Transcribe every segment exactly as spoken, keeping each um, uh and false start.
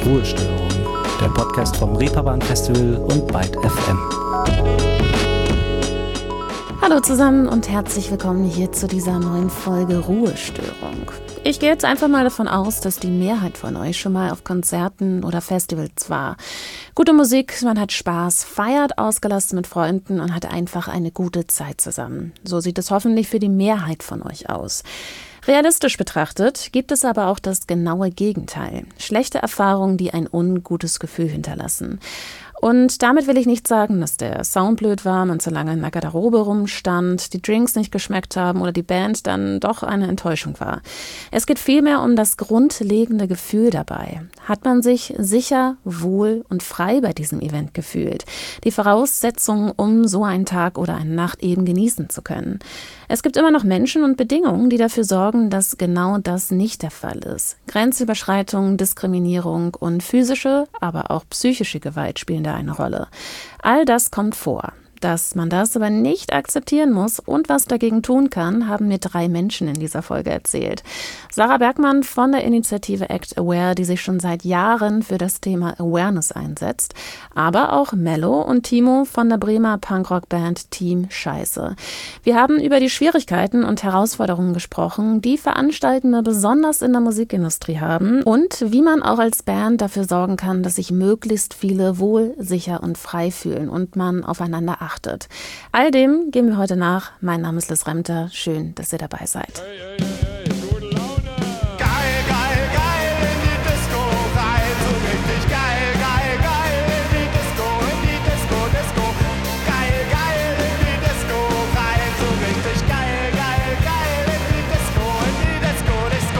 Ruhestörung, der Podcast vom Reeperbahn Festival und Byte F M. Hallo zusammen und herzlich willkommen hier zu dieser neuen Folge Ruhestörung. Ich gehe jetzt einfach mal davon aus, dass die Mehrheit von euch schon mal auf Konzerten oder Festivals war. Gute Musik, man hat Spaß, feiert ausgelassen mit Freunden und hat einfach eine gute Zeit zusammen. So sieht es hoffentlich für die Mehrheit von euch aus. Realistisch betrachtet gibt es aber auch das genaue Gegenteil. Schlechte Erfahrungen, die ein ungutes Gefühl hinterlassen. Und damit will ich nicht sagen, dass der Sound blöd war, man zu lange in der Garderobe rumstand, die Drinks nicht geschmeckt haben oder die Band dann doch eine Enttäuschung war. Es geht vielmehr um das grundlegende Gefühl dabei. Hat man sich sicher, wohl und frei bei diesem Event gefühlt? Die Voraussetzungen, um so einen Tag oder eine Nacht eben genießen zu können. Es gibt immer noch Menschen und Bedingungen, die dafür sorgen, dass genau das nicht der Fall ist. Grenzüberschreitung, Diskriminierung und physische, aber auch psychische Gewalt spielen da eine Rolle. All das kommt vor. Dass man das aber nicht akzeptieren muss und was dagegen tun kann, haben mir drei Menschen in dieser Folge erzählt. Sarah Bergmann von der Initiative Act Aware, die sich schon seit Jahren für das Thema Awareness einsetzt. Aber auch Mello und Timo von der Bremer Punkrock-Band Team Scheiße. Wir haben über die Schwierigkeiten und Herausforderungen gesprochen, die Veranstaltende besonders in der Musikindustrie haben und wie man auch als Band dafür sorgen kann, dass sich möglichst viele wohl, sicher und frei fühlen und man aufeinander achtet. All dem gehen wir heute nach. Mein Name ist Liz Remter. Schön, dass ihr dabei seid. Hey, hey, hey, gute Laune! Geil, geil, geil in die Disco rein, so richtig geil, geil, geil in die Disco, in die Disco, Disco. Geil, geil in die Disco rein, so richtig geil, geil, geil in die Disco, in die Disco, Disco,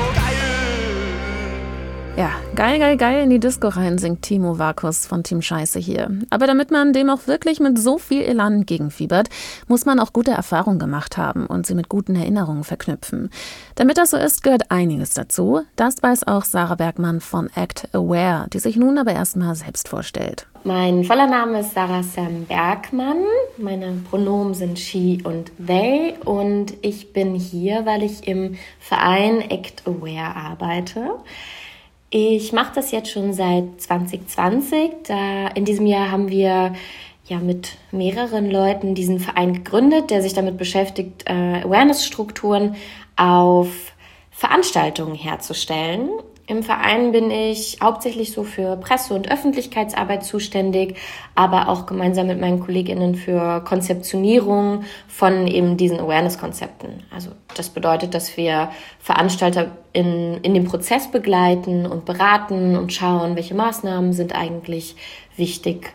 geil. Ja, geil, geil, geil in die Disco rein, singt Timo Vakus von Team Scheiße hier. Aber damit man dem auch wirklich mit so viel Elan entgegenfiebert, muss man auch gute Erfahrungen gemacht haben und sie mit guten Erinnerungen verknüpfen. Damit das so ist, gehört einiges dazu. Das weiß auch Sarah Bergmann von Act Aware, die sich nun aber erstmal selbst vorstellt. Mein voller Name ist Sarah Sam Bergmann. Meine Pronomen sind she und they. Und ich bin hier, weil ich im Verein Act Aware arbeite. Ich mache das jetzt schon seit zwanzig zwanzig. Da in diesem Jahr haben wir ja mit mehreren Leuten diesen Verein gegründet, der sich damit beschäftigt, äh, Awareness-Strukturen auf Veranstaltungen herzustellen. Im Verein bin ich hauptsächlich so für Presse- und Öffentlichkeitsarbeit zuständig, aber auch gemeinsam mit meinen KollegInnen für Konzeptionierung von eben diesen Awareness-Konzepten. Also das bedeutet, dass wir Veranstalter in, in dem Prozess begleiten und beraten und schauen, welche Maßnahmen sind eigentlich wichtig.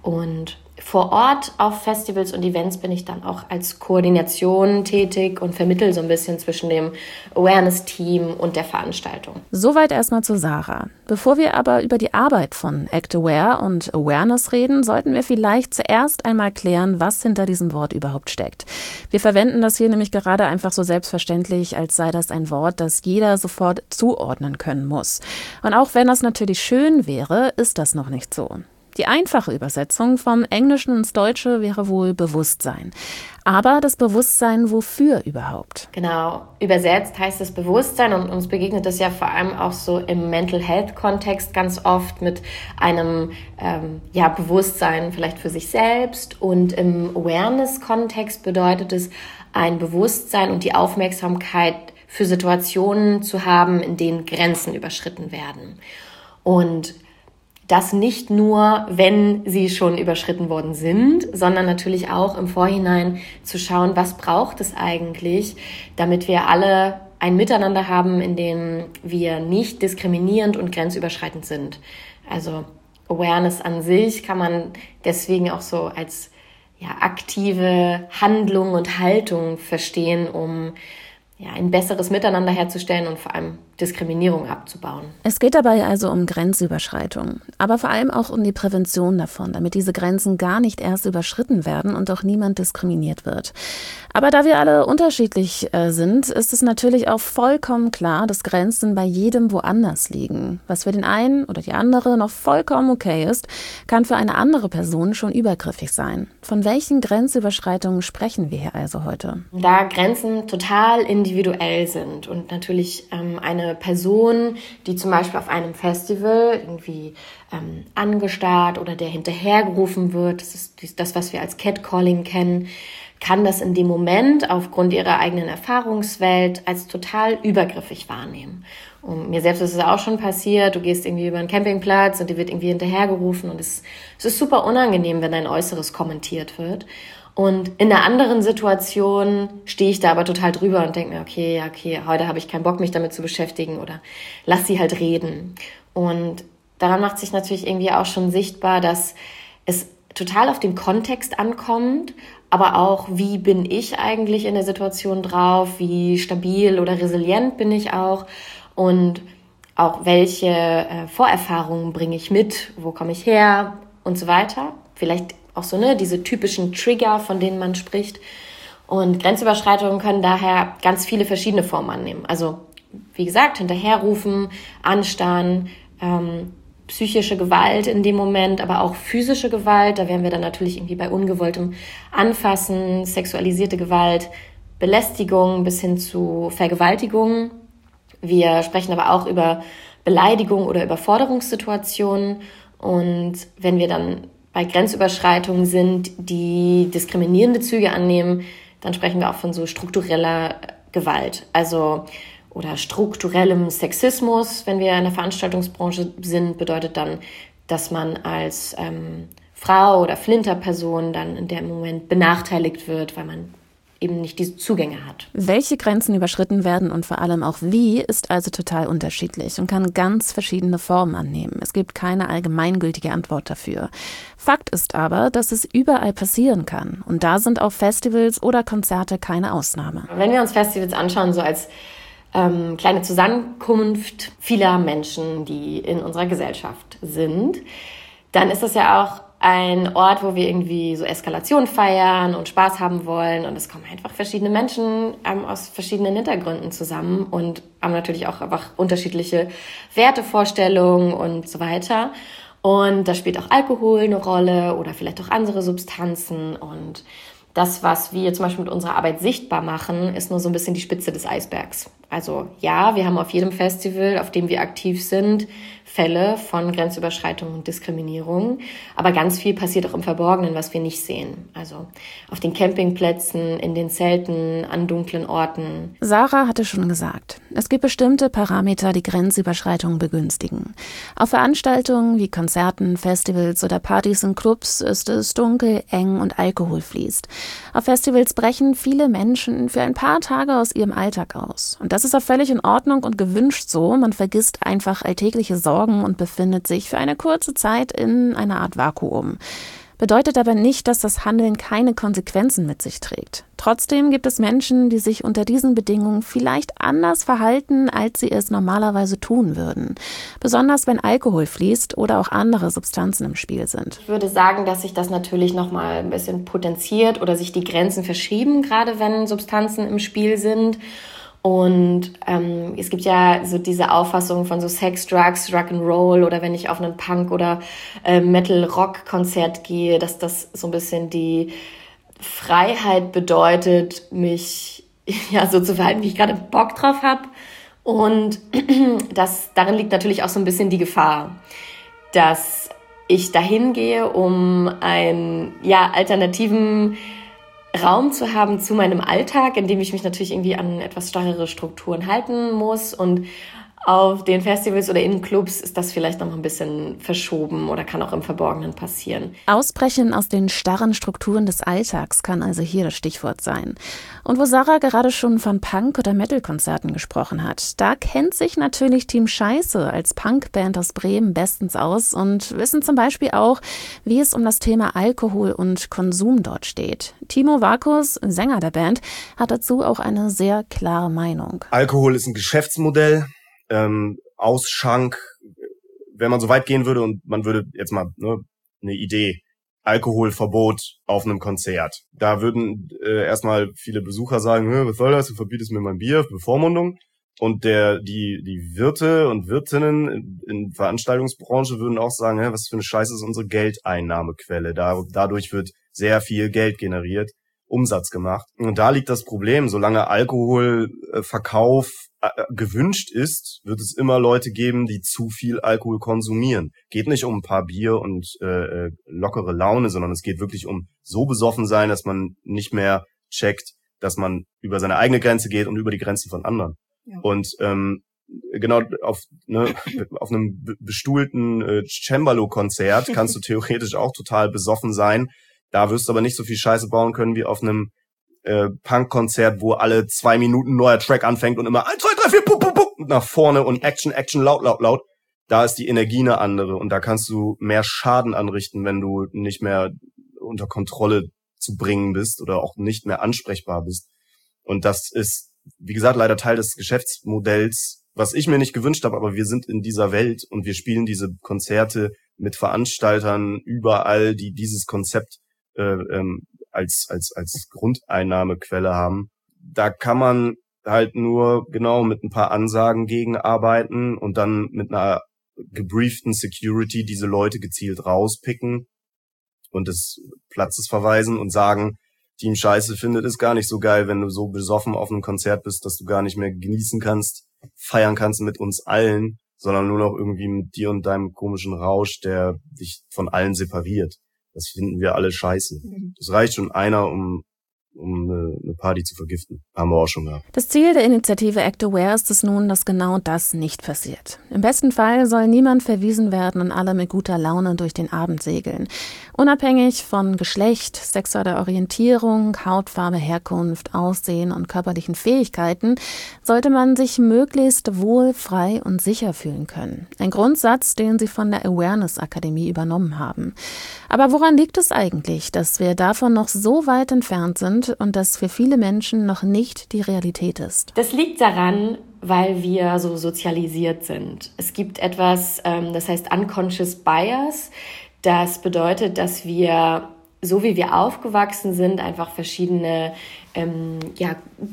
Und vor Ort auf Festivals und Events bin ich dann auch als Koordination tätig und vermittle so ein bisschen zwischen dem Awareness-Team und der Veranstaltung. Soweit erstmal zu Sarah. Bevor wir aber über die Arbeit von Act Aware und Awareness reden, sollten wir vielleicht zuerst einmal klären, was hinter diesem Wort überhaupt steckt. Wir verwenden das hier nämlich gerade einfach so selbstverständlich, als sei das ein Wort, das jeder sofort zuordnen können muss. Und auch wenn das natürlich schön wäre, ist das noch nicht so. Die einfache Übersetzung vom Englischen ins Deutsche wäre wohl Bewusstsein. Aber das Bewusstsein wofür überhaupt? Genau, übersetzt heißt es Bewusstsein und uns begegnet das ja vor allem auch so im Mental Health Kontext ganz oft mit einem ähm, ja, Bewusstsein vielleicht für sich selbst, und im Awareness Kontext bedeutet es ein Bewusstsein und die Aufmerksamkeit für Situationen zu haben, in denen Grenzen überschritten werden. Und das nicht nur, wenn sie schon überschritten worden sind, sondern natürlich auch im Vorhinein zu schauen, was braucht es eigentlich, damit wir alle ein Miteinander haben, in dem wir nicht diskriminierend und grenzüberschreitend sind. Also Awareness an sich kann man deswegen auch so als ja, aktive Handlung und Haltung verstehen, um ja, ein besseres Miteinander herzustellen und vor allem Diskriminierung abzubauen. Es geht dabei also um Grenzüberschreitung, aber vor allem auch um die Prävention davon, damit diese Grenzen gar nicht erst überschritten werden und auch niemand diskriminiert wird. Aber da wir alle unterschiedlich äh, sind, ist es natürlich auch vollkommen klar, dass Grenzen bei jedem woanders liegen. Was für den einen oder die andere noch vollkommen okay ist, kann für eine andere Person schon übergriffig sein. Von welchen Grenzüberschreitungen sprechen wir hier also heute? Da Grenzen total individuell sind und natürlich ähm, eine eine Person, die zum Beispiel auf einem Festival irgendwie ähm, angestarrt oder der hinterhergerufen wird, das ist das, was wir als Catcalling kennen, kann das in dem Moment aufgrund ihrer eigenen Erfahrungswelt als total übergriffig wahrnehmen. Und mir selbst ist es auch schon passiert, du gehst irgendwie über einen Campingplatz und dir wird irgendwie hinterhergerufen und es, es ist super unangenehm, wenn dein Äußeres kommentiert wird. Und in einer anderen Situation stehe ich da aber total drüber und denke mir, okay, okay, heute habe ich keinen Bock, mich damit zu beschäftigen oder lass sie halt reden. Und daran macht sich natürlich irgendwie auch schon sichtbar, dass es total auf den Kontext ankommt, aber auch, wie bin ich eigentlich in der Situation drauf, wie stabil oder resilient bin ich auch und auch welche äh, Vorerfahrungen bringe ich mit, wo komme ich her und so weiter. Vielleicht auch so ne diese typischen Trigger, von denen man spricht. Und Grenzüberschreitungen können daher ganz viele verschiedene Formen annehmen. Also wie gesagt, hinterherrufen, anstarren, ähm, psychische Gewalt in dem Moment, aber auch physische Gewalt. Da wären wir dann natürlich irgendwie bei ungewolltem Anfassen, sexualisierte Gewalt, Belästigung bis hin zu Vergewaltigung. Wir sprechen aber auch über Beleidigung oder Überforderungssituationen. Und wenn wir dann bei Grenzüberschreitungen sind, die diskriminierende Züge annehmen, dann sprechen wir auch von so struktureller Gewalt. Also oder strukturellem Sexismus, wenn wir in der Veranstaltungsbranche sind, bedeutet dann, dass man als ähm, Frau oder Flinterperson dann in dem Moment benachteiligt wird, weil man eben nicht diese Zugänge hat. Welche Grenzen überschritten werden und vor allem auch wie, ist also total unterschiedlich und kann ganz verschiedene Formen annehmen. Es gibt keine allgemeingültige Antwort dafür. Fakt ist aber, dass es überall passieren kann. Und da sind auch Festivals oder Konzerte keine Ausnahme. Wenn wir uns Festivals anschauen, so als ähm, kleine Zusammenkunft vieler Menschen, die in unserer Gesellschaft sind, dann ist das ja auch ein Ort, wo wir irgendwie so Eskalation feiern und Spaß haben wollen. Und es kommen einfach verschiedene Menschen ähm, aus verschiedenen Hintergründen zusammen und haben natürlich auch einfach unterschiedliche Wertevorstellungen und so weiter. Und da spielt auch Alkohol eine Rolle oder vielleicht auch andere Substanzen. Und das, was wir zum Beispiel mit unserer Arbeit sichtbar machen, ist nur so ein bisschen die Spitze des Eisbergs. Also ja, wir haben auf jedem Festival, auf dem wir aktiv sind, Fälle von Grenzüberschreitung und Diskriminierung. Aber ganz viel passiert auch im Verborgenen, was wir nicht sehen. Also auf den Campingplätzen, in den Zelten, an dunklen Orten. Sarah hatte schon gesagt, es gibt bestimmte Parameter, die Grenzüberschreitungen begünstigen. Auf Veranstaltungen wie Konzerten, Festivals oder Partys in Clubs ist es dunkel, eng und Alkohol fließt. Auf Festivals brechen viele Menschen für ein paar Tage aus ihrem Alltag aus. Und das ist auch völlig in Ordnung und gewünscht so. Man vergisst einfach alltägliche Sorgen und befindet sich für eine kurze Zeit in einer Art Vakuum. Bedeutet aber nicht, dass das Handeln keine Konsequenzen mit sich trägt. Trotzdem gibt es Menschen, die sich unter diesen Bedingungen vielleicht anders verhalten, als sie es normalerweise tun würden. Besonders wenn Alkohol fließt oder auch andere Substanzen im Spiel sind. Ich würde sagen, dass sich das natürlich nochmal ein bisschen potenziert oder sich die Grenzen verschieben, gerade wenn Substanzen im Spiel sind. Und ähm, es gibt ja so diese Auffassung von so Sex, Drugs, Rock'n'Roll oder wenn ich auf einen Punk- oder äh, Metal-Rock-Konzert gehe, dass das so ein bisschen die Freiheit bedeutet, mich ja so zu verhalten, wie ich gerade Bock drauf habe. Und das, darin liegt natürlich auch so ein bisschen die Gefahr, dass ich dahin gehe, um einen ja, alternativen Raum zu haben zu meinem Alltag, in dem ich mich natürlich irgendwie an etwas starrere Strukturen halten muss. Und auf den Festivals oder in Clubs ist das vielleicht noch ein bisschen verschoben oder kann auch im Verborgenen passieren. Ausbrechen aus den starren Strukturen des Alltags kann also hier das Stichwort sein. Und wo Sarah gerade schon von Punk- oder Metal-Konzerten gesprochen hat, da kennt sich natürlich Team Scheiße als Punkband aus Bremen bestens aus und wissen zum Beispiel auch, wie es um das Thema Alkohol und Konsum dort steht. Timo Vakus, Sänger der Band, hat dazu auch eine sehr klare Meinung. Alkohol ist ein Geschäftsmodell. Ähm, Ausschank, wenn man so weit gehen würde und man würde jetzt mal ne, eine Idee, Alkoholverbot auf einem Konzert. Da würden äh, erstmal viele Besucher sagen, was soll das, du verbietest mir mein Bier, Bevormundung. Und der die die Wirte und Wirtinnen in, in Veranstaltungsbranche würden auch sagen, was für eine Scheiße ist unsere Geldeinnahmequelle. Da, dadurch wird sehr viel Geld generiert. Umsatz gemacht. Und da liegt das Problem, solange Alkoholverkauf äh, gewünscht ist, wird es immer Leute geben, die zu viel Alkohol konsumieren. Geht nicht um ein paar Bier und äh, lockere Laune, sondern es geht wirklich um so besoffen sein, dass man nicht mehr checkt, dass man über seine eigene Grenze geht und über die Grenzen von anderen. Ja. Und ähm, genau auf ne, auf einem bestuhlten äh, Cembalo-Konzert kannst du theoretisch auch total besoffen sein. Da wirst du aber nicht so viel Scheiße bauen können wie auf einem äh, Punk-Konzert, wo alle zwei Minuten ein neuer Track anfängt und immer eins, zwei, drei, vier, pup, pup, pup, nach vorne und Action, Action, laut, laut, laut. Da ist die Energie eine andere und da kannst du mehr Schaden anrichten, wenn du nicht mehr unter Kontrolle zu bringen bist oder auch nicht mehr ansprechbar bist. Und das ist, wie gesagt, leider Teil des Geschäftsmodells, was ich mir nicht gewünscht habe, aber wir sind in dieser Welt und wir spielen diese Konzerte mit Veranstaltern überall, die dieses Konzept Äh, ähm, als als als Grundeinnahmequelle haben. Da kann man halt nur genau mit ein paar Ansagen gegenarbeiten und dann mit einer gebrieften Security diese Leute gezielt rauspicken und des Platzes verweisen und sagen, Team Scheiße findet es gar nicht so geil, wenn du so besoffen auf einem Konzert bist, dass du gar nicht mehr genießen kannst, feiern kannst mit uns allen, sondern nur noch irgendwie mit dir und deinem komischen Rausch, der dich von allen separiert. Das finden wir alle scheiße. Es reicht schon einer, um, um eine Party zu vergiften. Haben wir auch schon gehabt. Das Ziel der Initiative Act Aware ist es nun, dass genau das nicht passiert. Im besten Fall soll niemand verwiesen werden und alle mit guter Laune durch den Abend segeln. Unabhängig von Geschlecht, sexueller Orientierung, Hautfarbe, Herkunft, Aussehen und körperlichen Fähigkeiten sollte man sich möglichst wohl, frei und sicher fühlen können. Ein Grundsatz, den sie von der Awareness Akademie übernommen haben. Aber woran liegt es eigentlich, dass wir davon noch so weit entfernt sind und das für viele Menschen noch nicht die Realität ist? Das liegt daran, weil wir so sozialisiert sind. Es gibt etwas, ähm, das heißt Unconscious Bias. Das bedeutet, dass wir, so wie wir aufgewachsen sind, einfach verschiedene ähm, ja,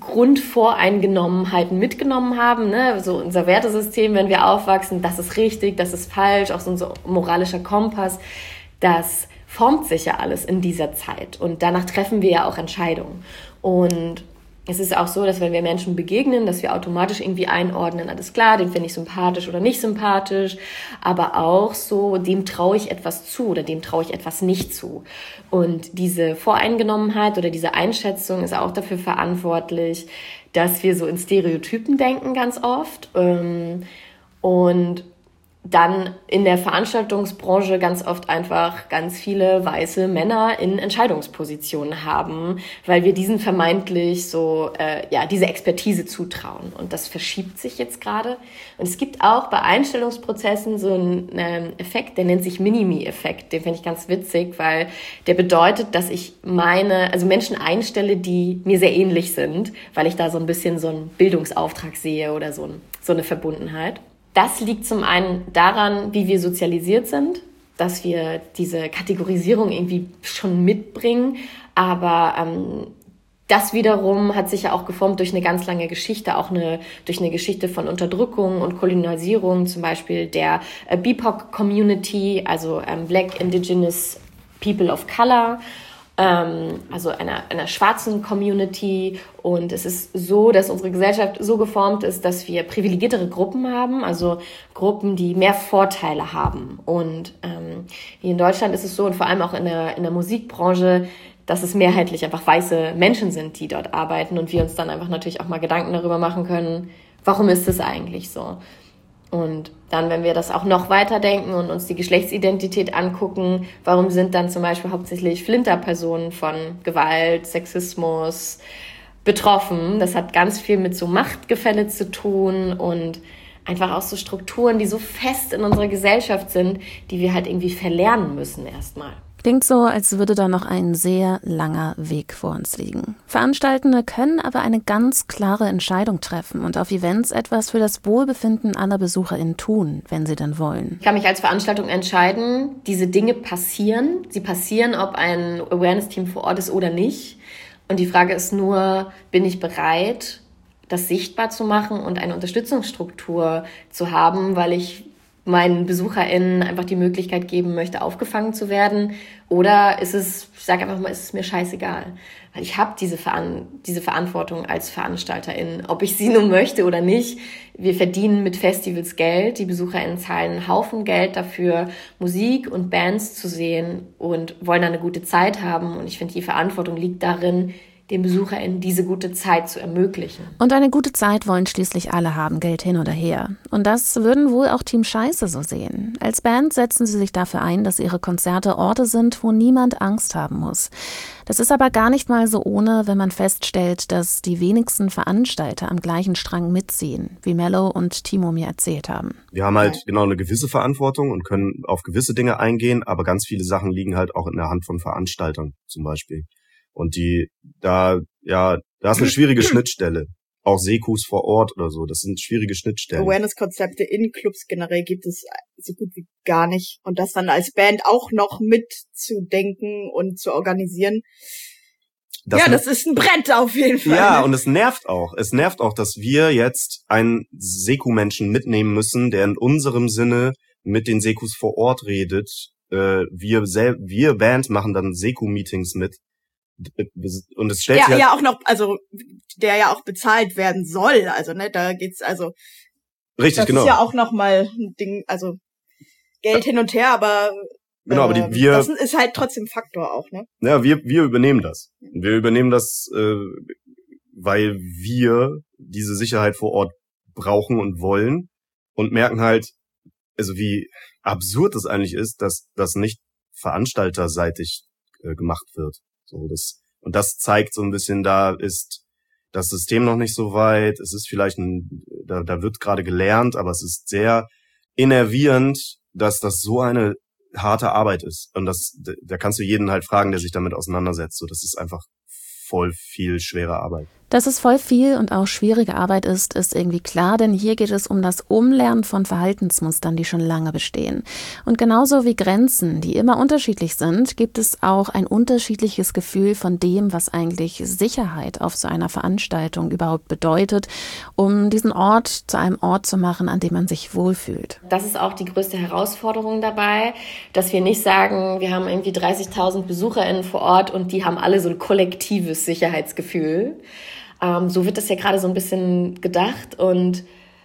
Grundvoreingenommenheiten mitgenommen haben. Ne? So unser Wertesystem, wenn wir aufwachsen, das ist richtig, das ist falsch, auch so unser moralischer Kompass, das formt sich ja alles in dieser Zeit und danach treffen wir ja auch Entscheidungen. Und es ist auch so, dass wenn wir Menschen begegnen, dass wir automatisch irgendwie einordnen, alles klar, den finde ich sympathisch oder nicht sympathisch, aber auch so, dem traue ich etwas zu oder dem traue ich etwas nicht zu. Und diese Voreingenommenheit oder diese Einschätzung ist auch dafür verantwortlich, dass wir so in Stereotypen denken ganz oft und dann in der Veranstaltungsbranche ganz oft einfach ganz viele weiße Männer in Entscheidungspositionen haben, weil wir diesen vermeintlich so, äh, ja, diese Expertise zutrauen. Und das verschiebt sich jetzt gerade. Und es gibt auch bei Einstellungsprozessen so einen äh, Effekt, der nennt sich Minimi-Effekt. Den finde ich ganz witzig, weil der bedeutet, dass ich meine, also Menschen einstelle, die mir sehr ähnlich sind, weil ich da so ein bisschen so einen Bildungsauftrag sehe oder so, ein, so eine Verbundenheit. Das liegt zum einen daran, wie wir sozialisiert sind, dass wir diese Kategorisierung irgendwie schon mitbringen. Aber ähm, das wiederum hat sich ja auch geformt durch eine ganz lange Geschichte, auch eine, durch eine Geschichte von Unterdrückung und Kolonialisierung, zum Beispiel der äh, B I P O C-Community, also ähm, Black Indigenous People of Color, ähm, also einer, einer schwarzen Community. Und es ist so, dass unsere Gesellschaft so geformt ist, dass wir privilegiertere Gruppen haben, also Gruppen, die mehr Vorteile haben. Und ähm, hier in Deutschland ist es so, und vor allem auch in der, in der Musikbranche, dass es mehrheitlich einfach weiße Menschen sind, die dort arbeiten und wir uns dann einfach natürlich auch mal Gedanken darüber machen können, warum ist es eigentlich so? Und dann, wenn wir das auch noch weiter denken und uns die Geschlechtsidentität angucken, warum sind dann zum Beispiel hauptsächlich Flinterpersonen von Gewalt, Sexismus betroffen? Das hat ganz viel mit so Machtgefälle zu tun und einfach auch so Strukturen, die so fest in unserer Gesellschaft sind, die wir halt irgendwie verlernen müssen erstmal. Klingt so, als würde da noch ein sehr langer Weg vor uns liegen. Veranstaltende können aber eine ganz klare Entscheidung treffen und auf Events etwas für das Wohlbefinden aller BesucherInnen tun, wenn sie denn wollen. Ich kann mich als Veranstaltung entscheiden, diese Dinge passieren. Sie passieren, ob ein Awareness-Team vor Ort ist oder nicht. Und die Frage ist nur, bin ich bereit, das sichtbar zu machen und eine Unterstützungsstruktur zu haben, weil ich meinen BesucherInnen einfach die Möglichkeit geben möchte, aufgefangen zu werden? Oder ist es, ich sage einfach mal, ist es mir scheißegal? Weil ich habe diese, Veran- diese Verantwortung als VeranstalterIn, ob ich sie nun möchte oder nicht. Wir verdienen mit Festivals Geld, die BesucherInnen zahlen einen Haufen Geld dafür, Musik und Bands zu sehen und wollen dann eine gute Zeit haben. Und ich finde, die Verantwortung liegt darin, den BesucherInnen diese gute Zeit zu ermöglichen. Und eine gute Zeit wollen schließlich alle haben, Geld hin oder her. Und das würden wohl auch Team Scheiße so sehen. Als Band setzen sie sich dafür ein, dass ihre Konzerte Orte sind, wo niemand Angst haben muss. Das ist aber gar nicht mal so ohne, wenn man feststellt, dass die wenigsten Veranstalter am gleichen Strang mitziehen, wie Mello und Timo mir erzählt haben. Wir haben halt genau eine gewisse Verantwortung und können auf gewisse Dinge eingehen, aber ganz viele Sachen liegen halt auch in der Hand von Veranstaltern zum Beispiel. Und die, da, ja, da ist eine schwierige Schnittstelle. Auch Sekus vor Ort oder so, das sind schwierige Schnittstellen. Awareness-Konzepte in Clubs generell gibt es so gut wie gar nicht. Und das dann als Band auch noch mitzudenken und zu organisieren. Das ja, das ist ein Brett auf jeden Fall. Ja, und es nervt auch. Es nervt auch, dass wir jetzt einen Seku-Menschen mitnehmen müssen, der in unserem Sinne mit den Sekus vor Ort redet. Äh, wir, sel- wir Band machen dann Seku-Meetings mit. Und es stellt ja, sich halt ja auch noch, also der ja auch bezahlt werden soll, also ne, da geht's also richtig das genau. ist ja auch noch mal ein Ding, also Geld hin und her, aber genau, äh, aber die, wir das ist halt trotzdem Faktor auch, ne? Ja, wir wir übernehmen das. Wir übernehmen das, äh, weil wir diese Sicherheit vor Ort brauchen und wollen und merken halt, also wie absurd es eigentlich ist, dass das nicht veranstalterseitig äh, gemacht wird. So, das, und das zeigt so ein bisschen, da ist das System noch nicht so weit. Es ist vielleicht ein, da, da wird gerade gelernt, aber es ist sehr innervierend, dass das so eine harte Arbeit ist. Und das, da kannst du jeden halt fragen, der sich damit auseinandersetzt. So, das ist einfach voll viel schwere Arbeit. Dass es voll viel und auch schwierige Arbeit ist, ist irgendwie klar, denn hier geht es um das Umlernen von Verhaltensmustern, die schon lange bestehen. Und genauso wie Grenzen, die immer unterschiedlich sind, gibt es auch ein unterschiedliches Gefühl von dem, was eigentlich Sicherheit auf so einer Veranstaltung überhaupt bedeutet, um diesen Ort zu einem Ort zu machen, an dem man sich wohlfühlt. Das ist auch die größte Herausforderung dabei, dass wir nicht sagen, wir haben irgendwie dreißigtausend BesucherInnen vor Ort und die haben alle so ein kollektives Sicherheitsgefühl. Ähm, so wird das ja gerade so ein bisschen gedacht und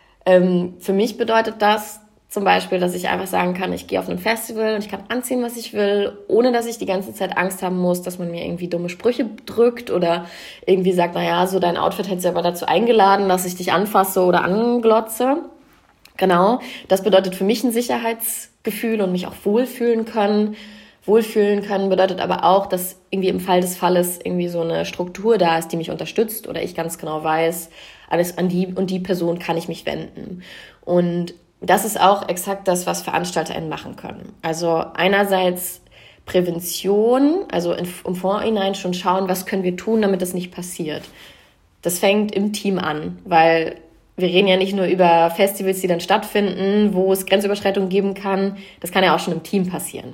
ähm, für mich bedeutet das zum Beispiel, dass ich einfach sagen kann, ich gehe auf ein Festival und ich kann anziehen, was ich will, ohne dass ich die ganze Zeit Angst haben muss, dass man mir irgendwie dumme Sprüche drückt oder irgendwie sagt, naja, so dein Outfit hätte selber dazu eingeladen, dass ich dich anfasse oder anglotze. Genau, das bedeutet für mich ein Sicherheitsgefühl und mich auch wohlfühlen können. Wohlfühlen können bedeutet aber auch, dass irgendwie im Fall des Falles irgendwie so eine Struktur da ist, die mich unterstützt oder ich ganz genau weiß, alles an die und die Person kann ich mich wenden. Und das ist auch exakt das, was VeranstalterInnen machen können. Also einerseits Prävention, also im Vorhinein schon schauen, was können wir tun, damit das nicht passiert. Das fängt im Team an, weil wir reden ja nicht nur über Festivals, die dann stattfinden, wo es Grenzüberschreitungen geben kann. Das kann ja auch schon im Team passieren.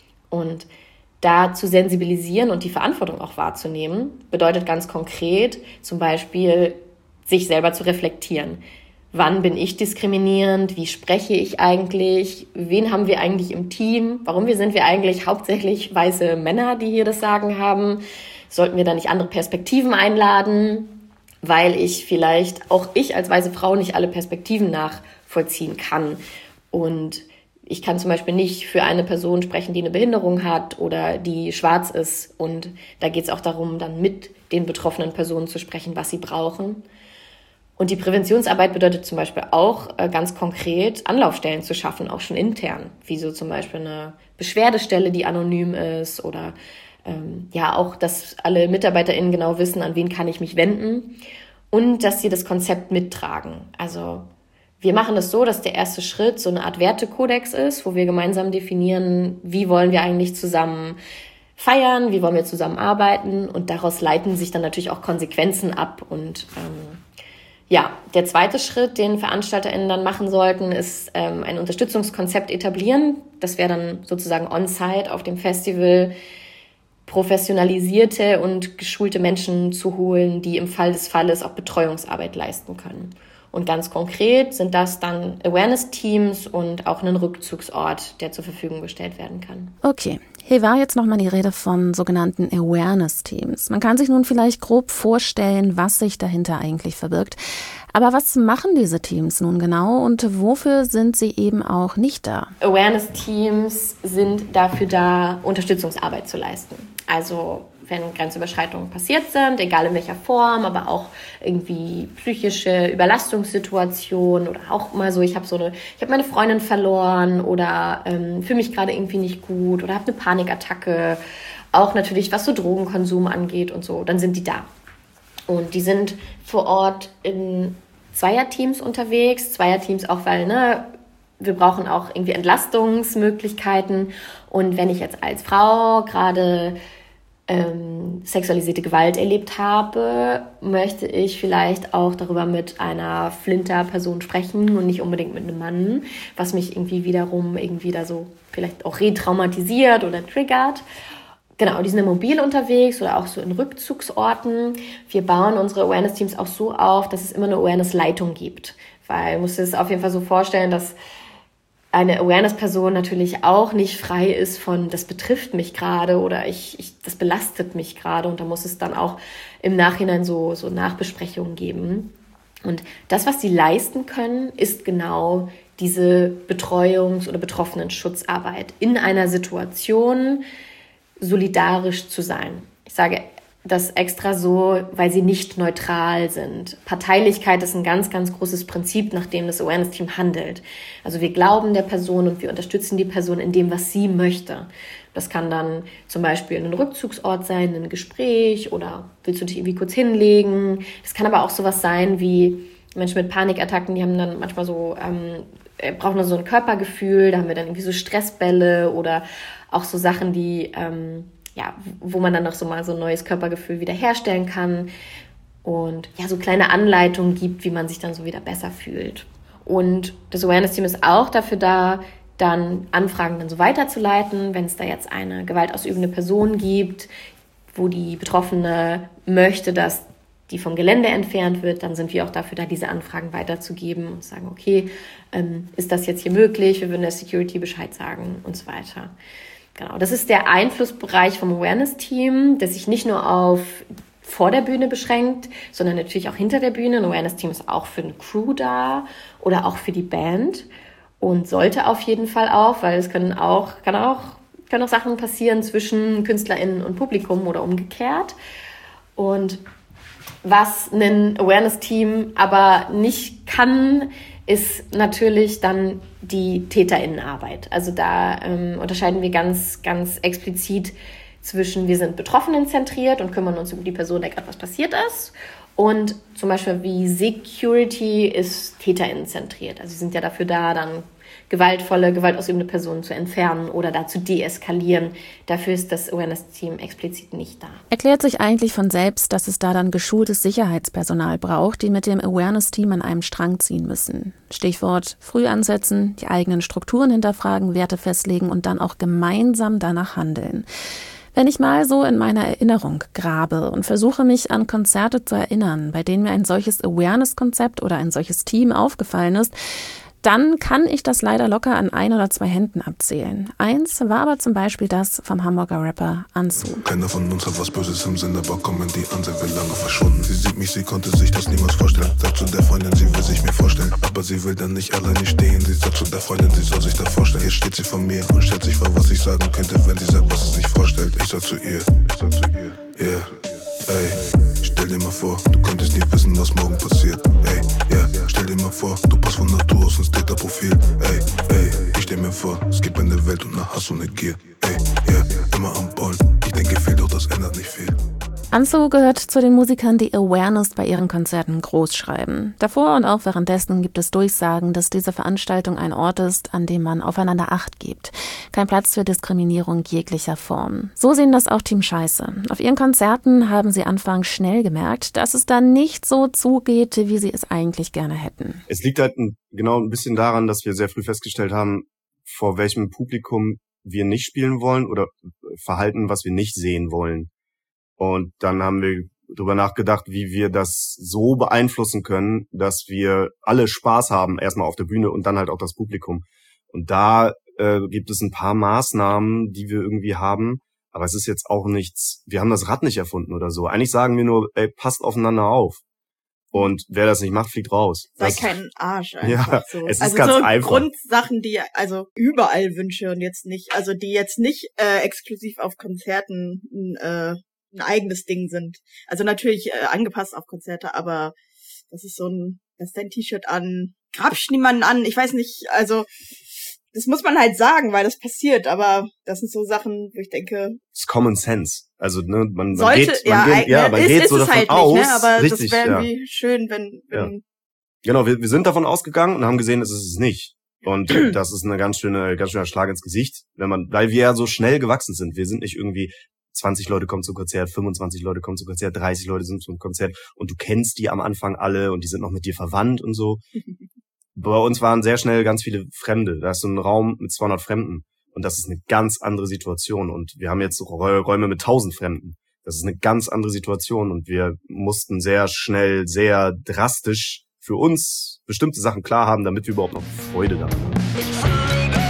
Und da zu sensibilisieren und die Verantwortung auch wahrzunehmen, bedeutet ganz konkret zum Beispiel, sich selber zu reflektieren. Wann bin ich diskriminierend? Wie spreche ich eigentlich? Wen haben wir eigentlich im Team? Warum wir sind wir eigentlich hauptsächlich weiße Männer, die hier das Sagen haben? Sollten wir da nicht andere Perspektiven einladen? Weil ich vielleicht, auch ich als weiße Frau, nicht alle Perspektiven nachvollziehen kann. Und ich kann zum Beispiel nicht für eine Person sprechen, die eine Behinderung hat oder die schwarz ist. Und da geht es auch darum, dann mit den betroffenen Personen zu sprechen, was sie brauchen. Und die Präventionsarbeit bedeutet zum Beispiel auch äh, ganz konkret, Anlaufstellen zu schaffen, auch schon intern. Wie so zum Beispiel eine Beschwerdestelle, die anonym ist oder ähm, ja auch, dass alle MitarbeiterInnen genau wissen, an wen kann ich mich wenden. Und dass sie das Konzept mittragen. Also wir machen das so, dass der erste Schritt so eine Art Wertekodex ist, wo wir gemeinsam definieren, wie wollen wir eigentlich zusammen feiern, wie wollen wir zusammen arbeiten und daraus leiten sich dann natürlich auch Konsequenzen ab. Und ähm, ja, der zweite Schritt, den VeranstalterInnen dann machen sollten, ist ähm, ein Unterstützungskonzept etablieren. Das wäre dann sozusagen on-site auf dem Festival, professionalisierte und geschulte Menschen zu holen, die im Fall des Falles auch Betreuungsarbeit leisten können. Und ganz konkret sind das dann Awareness-Teams und auch einen Rückzugsort, der zur Verfügung gestellt werden kann. Okay, hier war jetzt nochmal die Rede von sogenannten Awareness-Teams. Man kann sich nun vielleicht grob vorstellen, was sich dahinter eigentlich verbirgt. Aber was machen diese Teams nun genau und wofür sind sie eben auch nicht da? Awareness-Teams sind dafür da, Unterstützungsarbeit zu leisten. Also wenn Grenzüberschreitungen passiert sind, egal in welcher Form, aber auch irgendwie psychische Überlastungssituationen oder auch mal so, ich habe so eine, ich habe meine Freundin verloren oder ähm, fühle mich gerade irgendwie nicht gut oder habe eine Panikattacke, auch natürlich was so Drogenkonsum angeht und so, dann sind die da. Und die sind vor Ort in Zweierteams unterwegs, Zweierteams auch, weil, ne, wir brauchen auch irgendwie Entlastungsmöglichkeiten. Und wenn ich jetzt als Frau gerade ähm, sexualisierte Gewalt erlebt habe, möchte ich vielleicht auch darüber mit einer Flinter-Person sprechen und nicht unbedingt mit einem Mann, was mich irgendwie wiederum irgendwie da so vielleicht auch retraumatisiert oder triggert. Genau, die sind mobil unterwegs oder auch so in Rückzugsorten. Wir bauen unsere Awareness-Teams auch so auf, dass es immer eine Awareness-Leitung gibt. Weil man muss es auf jeden Fall so vorstellen, dass eine Awareness-Person natürlich auch nicht frei ist von, das betrifft mich gerade oder ich, ich, das belastet mich gerade. Und da muss es dann auch im Nachhinein so, so Nachbesprechungen geben. Und das, was sie leisten können, ist genau diese Betreuungs- oder Betroffenen-Schutzarbeit in einer Situation, solidarisch zu sein. Ich sage das extra so, weil sie nicht neutral sind. Parteilichkeit ist ein ganz, ganz großes Prinzip, nach dem das Awareness-Team handelt. Also wir glauben der Person und wir unterstützen die Person in dem, was sie möchte. Das kann dann zum Beispiel ein Rückzugsort sein, ein Gespräch oder willst du dich irgendwie kurz hinlegen. Das kann aber auch sowas sein wie Menschen mit Panikattacken, die haben dann manchmal so, ähm, brauchen dann so ein Körpergefühl, da haben wir dann irgendwie so Stressbälle oder auch so Sachen, die, ähm, ja, wo man dann noch so mal so ein neues Körpergefühl wieder herstellen kann und ja, so kleine Anleitungen gibt, wie man sich dann so wieder besser fühlt. Und das Awareness-Team ist auch dafür da, dann Anfragen dann so weiterzuleiten, wenn es da jetzt eine gewaltausübende Person gibt, wo die Betroffene möchte, dass die vom Gelände entfernt wird, dann sind wir auch dafür da, diese Anfragen weiterzugeben und sagen, okay, ähm, ist das jetzt hier möglich? Wir würden der Security Bescheid sagen und so weiter. Genau, das ist der Einflussbereich vom Awareness-Team, der sich nicht nur auf vor der Bühne beschränkt, sondern natürlich auch hinter der Bühne. Ein Awareness-Team ist auch für eine Crew da oder auch für die Band und sollte auf jeden Fall auch, weil es können auch, kann auch, können auch Sachen passieren zwischen KünstlerInnen und Publikum oder umgekehrt. Und was ein Awareness-Team aber nicht kann, ist natürlich dann die TäterInnenarbeit. Also da ähm, unterscheiden wir ganz, ganz explizit zwischen, wir sind betroffenenzentriert und kümmern uns um die Person, der gerade was passiert ist. Und zum Beispiel wie Security ist TäterInnenzentriert. Also sie sind ja dafür da, dann gewaltvolle, gewaltausübende Personen zu entfernen oder da zu deeskalieren. Dafür ist das Awareness-Team explizit nicht da. Erklärt sich eigentlich von selbst, dass es da dann geschultes Sicherheitspersonal braucht, die mit dem Awareness-Team an einem Strang ziehen müssen. Stichwort früh ansetzen, die eigenen Strukturen hinterfragen, Werte festlegen und dann auch gemeinsam danach handeln. Wenn ich mal so in meiner Erinnerung grabe und versuche, mich an Konzerte zu erinnern, bei denen mir ein solches Awareness-Konzept oder ein solches Team aufgefallen ist, dann kann ich das leider locker an ein oder zwei Händen abzählen. Eins war aber zum Beispiel das vom Hamburger Rapper Ansu. Keiner von uns hat was Böses im Sinn, aber kommen die an, sind wir lange verschwunden. Sie sieht mich, sie konnte sich das niemals vorstellen. Sagt zu der Freundin, sie will sich mir vorstellen, aber sie will dann nicht alleine stehen. Sie sagt zu der Freundin, sie soll sich da vorstellen. Jetzt steht sie vor mir und stellt sich vor, was ich sagen könnte, wenn sie sagt, was sie sich vorstellt. Ich sag zu ihr, ich sag zu ihr, yeah, ey. Stell dir mal vor, du könntest nie wissen, was morgen passiert. Ey, ja, yeah. Stell dir mal vor, du passt von Natur aus ins Täterprofil. Ey, ey, ich stell mir vor, es gibt eine Welt und eine Hass und eine Gier. Ey, ja, yeah. Immer am Ball. Ich denke viel, doch das ändert nicht viel. Ansu gehört zu den Musikern, die Awareness bei ihren Konzerten groß schreiben. Davor und auch währenddessen gibt es Durchsagen, dass diese Veranstaltung ein Ort ist, an dem man aufeinander Acht gibt. Kein Platz für Diskriminierung jeglicher Form. So sehen das auch Team Scheiße. Auf ihren Konzerten haben sie anfangs schnell gemerkt, dass es da nicht so zugeht, wie sie es eigentlich gerne hätten. Es liegt halt ein, genau ein bisschen daran, dass wir sehr früh festgestellt haben, vor welchem Publikum wir nicht spielen wollen oder Verhalten, was wir nicht sehen wollen. Und dann haben wir drüber nachgedacht, wie wir das so beeinflussen können, dass wir alle Spaß haben, erstmal auf der Bühne und dann halt auch das Publikum. Und da äh, gibt es ein paar Maßnahmen, die wir irgendwie haben, aber es ist jetzt auch nichts, wir haben das Rad nicht erfunden oder so. Eigentlich sagen wir nur, ey, passt aufeinander auf. Und wer das nicht macht, fliegt raus. Sei das, kein Arsch einfach ja, so. Es ist also ganz so einfach. Grundsachen, die also überall wünsche und jetzt nicht, also die jetzt nicht äh, exklusiv auf Konzerten äh, ein eigenes Ding sind. Also natürlich äh, angepasst auf Konzerte, aber das ist so ein, lass dein T-Shirt an, grapsch niemanden an, ich weiß nicht, also das muss man halt sagen, weil das passiert, aber das sind so Sachen, wo ich denke... Das ist Common Sense. Also, ne, man, man sollte, geht, ja, man geht, ja, man ist, geht ist so es davon halt aus. nicht, ne? Aber richtig, das wäre ja. irgendwie schön, wenn... wenn ja. Genau, wir, wir sind davon ausgegangen und haben gesehen, es ist es nicht. Und das ist eine ganz schöne, ganz schöner Schlag ins Gesicht, wenn man, weil wir ja so schnell gewachsen sind. Wir sind nicht irgendwie zwanzig Leute kommen zum Konzert, fünfundzwanzig Leute kommen zum Konzert, dreißig Leute sind zum Konzert und du kennst die am Anfang alle und die sind noch mit dir verwandt und so. Bei uns waren sehr schnell ganz viele Fremde. Da ist so ein Raum mit zweihundert Fremden und das ist eine ganz andere Situation. Und wir haben jetzt Räume mit tausend Fremden. Das ist eine ganz andere Situation und wir mussten sehr schnell, sehr drastisch für uns bestimmte Sachen klar haben, damit wir überhaupt noch Freude daran haben.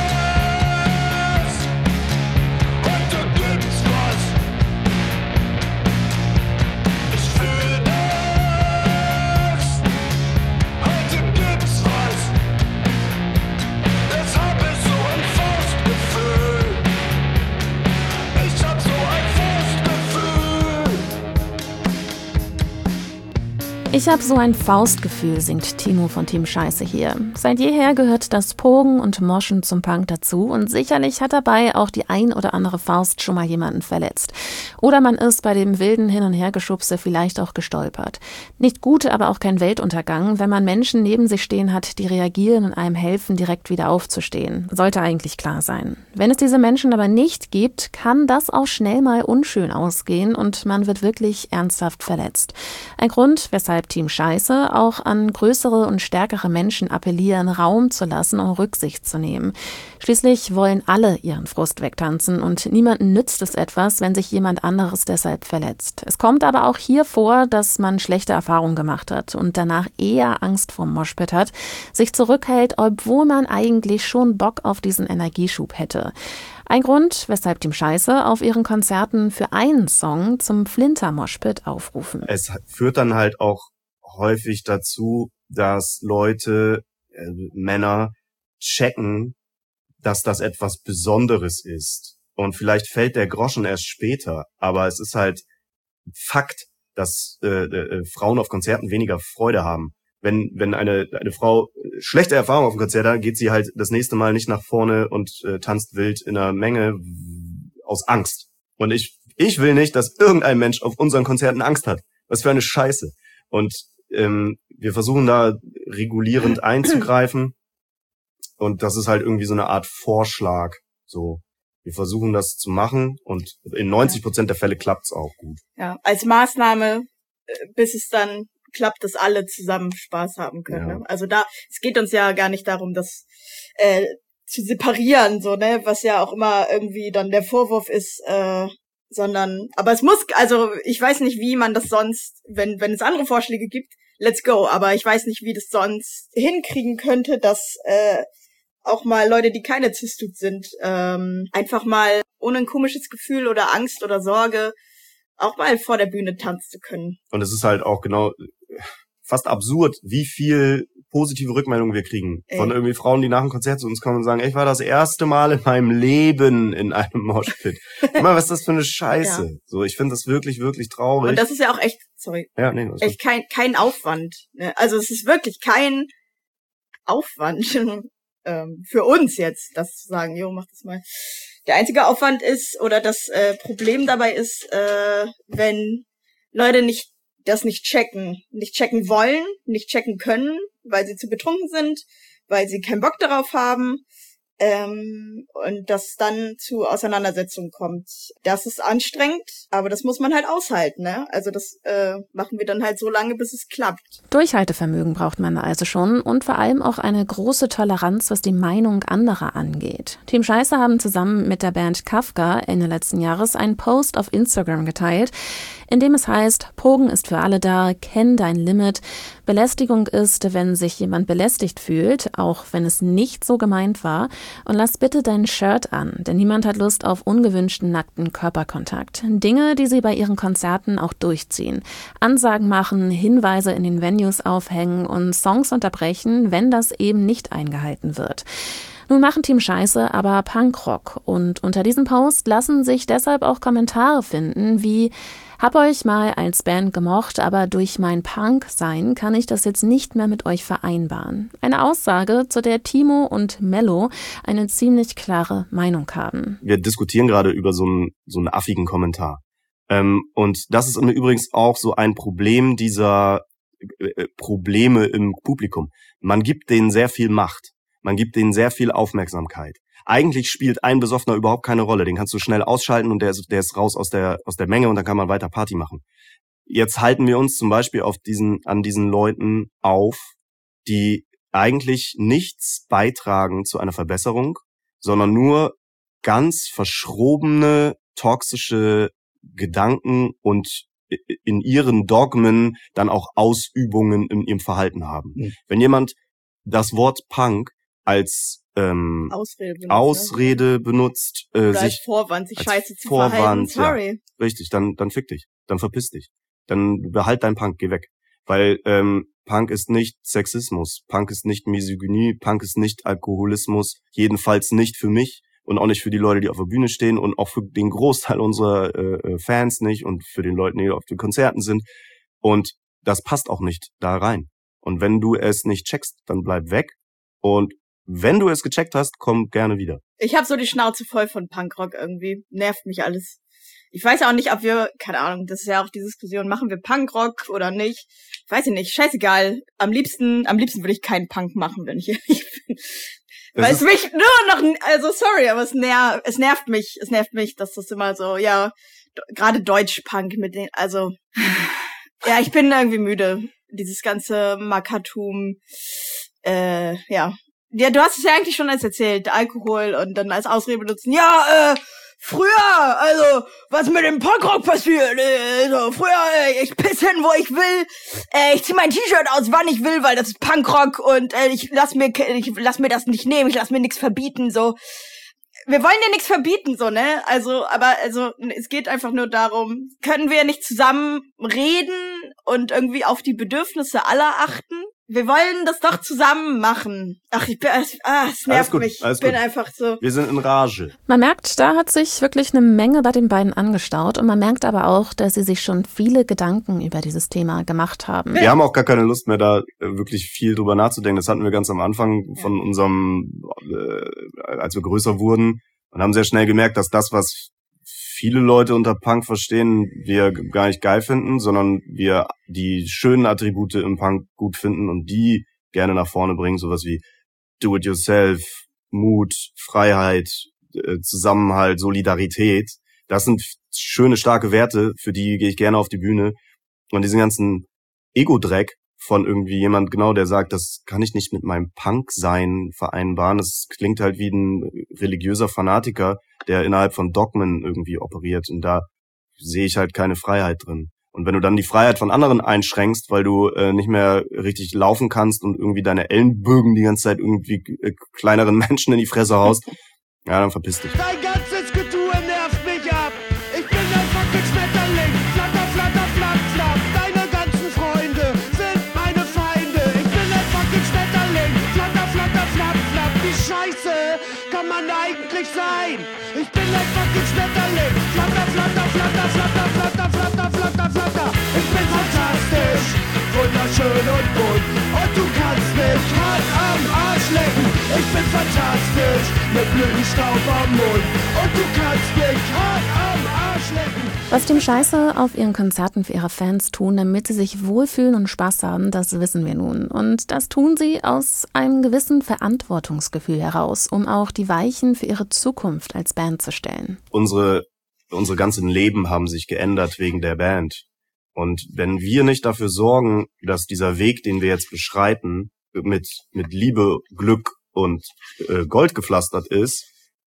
Ich habe so ein Faustgefühl, singt Timo von Team Scheiße hier. Seit jeher gehört das Pogen und Moschen zum Punk dazu und sicherlich hat dabei auch die ein oder andere Faust schon mal jemanden verletzt. Oder man ist bei dem wilden Hin- und Hergeschubse vielleicht auch gestolpert. Nicht gut, aber auch kein Weltuntergang, wenn man Menschen neben sich stehen hat, die reagieren und einem helfen, direkt wieder aufzustehen. Sollte eigentlich klar sein. Wenn es diese Menschen aber nicht gibt, kann das auch schnell mal unschön ausgehen und man wird wirklich ernsthaft verletzt. Ein Grund, weshalb Team Scheiße auch an größere und stärkere Menschen appellieren, Raum zu lassen und Rücksicht zu nehmen. Schließlich wollen alle ihren Frust wegtanzen und niemandem nützt es etwas, wenn sich jemand anderes deshalb verletzt. Es kommt aber auch hier vor, dass man schlechte Erfahrungen gemacht hat und danach eher Angst vorm Moshpit hat, sich zurückhält, obwohl man eigentlich schon Bock auf diesen Energieschub hätte. Ein Grund, weshalb Team Scheiße auf ihren Konzerten für einen Song zum Flinter-Moshpit aufrufen. Es führt dann halt auch häufig dazu, dass Leute, äh, Männer, checken, dass das etwas Besonderes ist. Und vielleicht fällt der Groschen erst später, aber es ist halt Fakt, dass äh, äh, Frauen auf Konzerten weniger Freude haben. Wenn wenn eine eine Frau schlechte Erfahrung auf dem Konzert hat, geht sie halt das nächste Mal nicht nach vorne und äh, tanzt wild in einer Menge aus Angst. Und ich ich will nicht, dass irgendein Mensch auf unseren Konzerten Angst hat. Was für eine Scheiße. Und ähm, wir versuchen da regulierend einzugreifen. Und das ist halt irgendwie so eine Art Vorschlag. So, wir versuchen das zu machen und in neunzig Prozent der Fälle klappt's auch gut. Ja, als Maßnahme, bis es dann klappt, dass alle zusammen Spaß haben können. Ja. Ne? Also da, es geht uns ja gar nicht darum, das äh, zu separieren, so, ne, was ja auch immer irgendwie dann der Vorwurf ist, äh, sondern, aber es muss, also ich weiß nicht, wie man das sonst, wenn wenn es andere Vorschläge gibt, let's go, aber ich weiß nicht, wie das sonst hinkriegen könnte, dass äh, auch mal Leute, die keine Cis-Dude sind, ähm, einfach mal ohne ein komisches Gefühl oder Angst oder Sorge auch mal vor der Bühne tanzen zu können. Und es ist halt auch genau fast absurd, wie viel positive Rückmeldungen wir kriegen. Ey. Von irgendwie Frauen, die nach dem Konzert zu uns kommen und sagen, ich war das erste Mal in meinem Leben in einem Moshpit. Immer, was ist das für eine Scheiße? Ja. So, ich finde das wirklich, wirklich traurig. Und das ist ja auch echt, sorry, ja, nee, echt kein, kein Aufwand. Ne? Also es ist wirklich kein Aufwand ähm, für uns jetzt, das zu sagen, jo, mach das mal. Der einzige Aufwand ist, oder das äh, Problem dabei ist, äh, wenn Leute nicht das nicht checken, nicht checken wollen, nicht checken können, weil sie zu betrunken sind, weil sie keinen Bock darauf haben, ähm, und dass dann zu Auseinandersetzungen kommt. Das ist anstrengend, aber das muss man halt aushalten, ne? Also das äh, machen wir dann halt so lange, bis es klappt. Durchhaltevermögen braucht man also schon und vor allem auch eine große Toleranz, was die Meinung anderer angeht. Team Scheiße haben zusammen mit der Band Kafka Ende letzten Jahres einen Post auf Instagram geteilt, in dem es heißt, Pogen ist für alle da, kenn dein Limit. Belästigung ist, wenn sich jemand belästigt fühlt, auch wenn es nicht so gemeint war. Und lass bitte dein Shirt an, denn niemand hat Lust auf ungewünschten nackten Körperkontakt. Dinge, die sie bei ihren Konzerten auch durchziehen. Ansagen machen, Hinweise in den Venues aufhängen und Songs unterbrechen, wenn das eben nicht eingehalten wird. Nun machen Team Scheiße aber Punkrock und unter diesem Post lassen sich deshalb auch Kommentare finden wie: Hab euch mal als Band gemocht, aber durch mein Punk-Sein kann ich das jetzt nicht mehr mit euch vereinbaren. Eine Aussage, zu der Timo und Mello eine ziemlich klare Meinung haben. Wir diskutieren gerade über so einen, so einen affigen Kommentar. Ähm, und das ist übrigens auch so ein Problem dieser äh, Probleme im Publikum. Man gibt denen sehr viel Macht. Man gibt denen sehr viel Aufmerksamkeit. Eigentlich spielt ein Besoffener überhaupt keine Rolle. Den kannst du schnell ausschalten und der ist, der ist raus aus der, aus der Menge und dann kann man weiter Party machen. Jetzt halten wir uns zum Beispiel auf diesen, an diesen Leuten auf, die eigentlich nichts beitragen zu einer Verbesserung, sondern nur ganz verschrobene, toxische Gedanken und in ihren Dogmen dann auch Ausübungen in ihrem Verhalten haben. Mhm. Wenn jemand das Wort Punk als ähm, Ausrede benutzt, Ausrede benutzt äh, oder sich als Vorwand, sich scheiße zu Vorwand, verhalten. Sorry. Ja, richtig, dann dann fick dich, dann verpiss dich, dann behalt dein Punk, geh weg, weil ähm, Punk ist nicht Sexismus, Punk ist nicht Misogynie, Punk ist nicht Alkoholismus, jedenfalls nicht für mich und auch nicht für die Leute, die auf der Bühne stehen und auch für den Großteil unserer äh, Fans nicht und für den Leute, die auf den Konzerten sind, und das passt auch nicht da rein. Und wenn du es nicht checkst, dann bleib weg, und wenn du es gecheckt hast, komm gerne wieder. Ich habe so die Schnauze voll von Punkrock irgendwie. Nervt mich alles. Ich weiß auch nicht, ob wir, keine Ahnung, das ist ja auch die Diskussion, machen wir Punkrock oder nicht? Weiß ich nicht, scheißegal. Am liebsten, am liebsten würde ich keinen Punk machen, wenn ich ehrlich bin. Weil es mich nur noch, also sorry, aber es nervt, es nervt mich, es nervt mich, dass das immer so, ja, gerade Deutsch-Punk mit den, also, ja, ich bin irgendwie müde. Dieses ganze Mackertum, äh, ja. Ja, du hast es ja eigentlich schon als erzählt, Alkohol und dann als Ausrede benutzen. Ja, äh, früher, also, was mit dem Punkrock passiert, äh, so, früher, äh, ich piss hin, wo ich will, äh, ich zieh mein T-Shirt aus, wann ich will, weil das ist Punkrock und äh, ich lass mir, ich lass mir das nicht nehmen, ich lass mir nichts verbieten, so. Wir wollen dir nichts verbieten, so, ne? Also, aber, also, es geht einfach nur darum, können wir nicht zusammen reden und irgendwie auf die Bedürfnisse aller achten? Wir wollen das doch zusammen machen. Ach, ich bin, ah, es nervt gut, mich. Ich bin gut. Einfach so. Wir sind in Rage. Man merkt, da hat sich wirklich eine Menge bei den beiden angestaut und man merkt aber auch, dass sie sich schon viele Gedanken über dieses Thema gemacht haben. Wir haben auch gar keine Lust mehr, da wirklich viel drüber nachzudenken. Das hatten wir ganz am Anfang von unserem, äh, als wir größer wurden, und haben sehr schnell gemerkt, dass das, was viele Leute unter Punk verstehen, wir gar nicht geil finden, sondern wir die schönen Attribute im Punk gut finden und die gerne nach vorne bringen, sowas wie Do-it-yourself, Mut, Freiheit, äh, Zusammenhalt, Solidarität. Das sind schöne, starke Werte, für die gehe ich gerne auf die Bühne. Und diesen ganzen Ego-Dreck von irgendwie jemand, genau, der sagt, das kann ich nicht mit meinem Punk-Sein vereinbaren. Das klingt halt wie ein religiöser Fanatiker, der innerhalb von Dogmen irgendwie operiert. Und da sehe ich halt keine Freiheit drin. Und wenn du dann die Freiheit von anderen einschränkst, weil du äh, nicht mehr richtig laufen kannst und irgendwie deine Ellenbögen die ganze Zeit irgendwie äh, kleineren Menschen in die Fresse haust, ja, dann verpiss dich. Dein ganzes Getue nervt mich ab. Ich bin ein fucking Schmetterling. Flatter, flatter, flatt, flatt. Deine ganzen Freunde sind meine Feinde. Ich bin ein fucking Schmetterling. Flatter, flatter, flatt, flatt. Wie scheiße kann man eigentlich sein? Ich bin ein fucking Schmetterling. Flatter, flatter, flatter, flatter, flatter, flatter, flatter, flatter. Ich bin fantastisch, wunderschön und bunt. Und du kannst mich hart am Arsch lecken. Ich bin fantastisch, mit Blütenstaub am Mund. Und du kannst mich hart am Arsch lecken. Was Team Scheiße auf ihren Konzerten für ihre Fans tun, damit sie sich wohlfühlen und Spaß haben, das wissen wir nun. Und das tun sie aus einem gewissen Verantwortungsgefühl heraus, um auch die Weichen für ihre Zukunft als Band zu stellen. Unsere, unsere ganzen Leben haben sich geändert wegen der Band. Und wenn wir nicht dafür sorgen, dass dieser Weg, den wir jetzt beschreiten, mit, mit Liebe, Glück und äh, Gold gepflastert ist,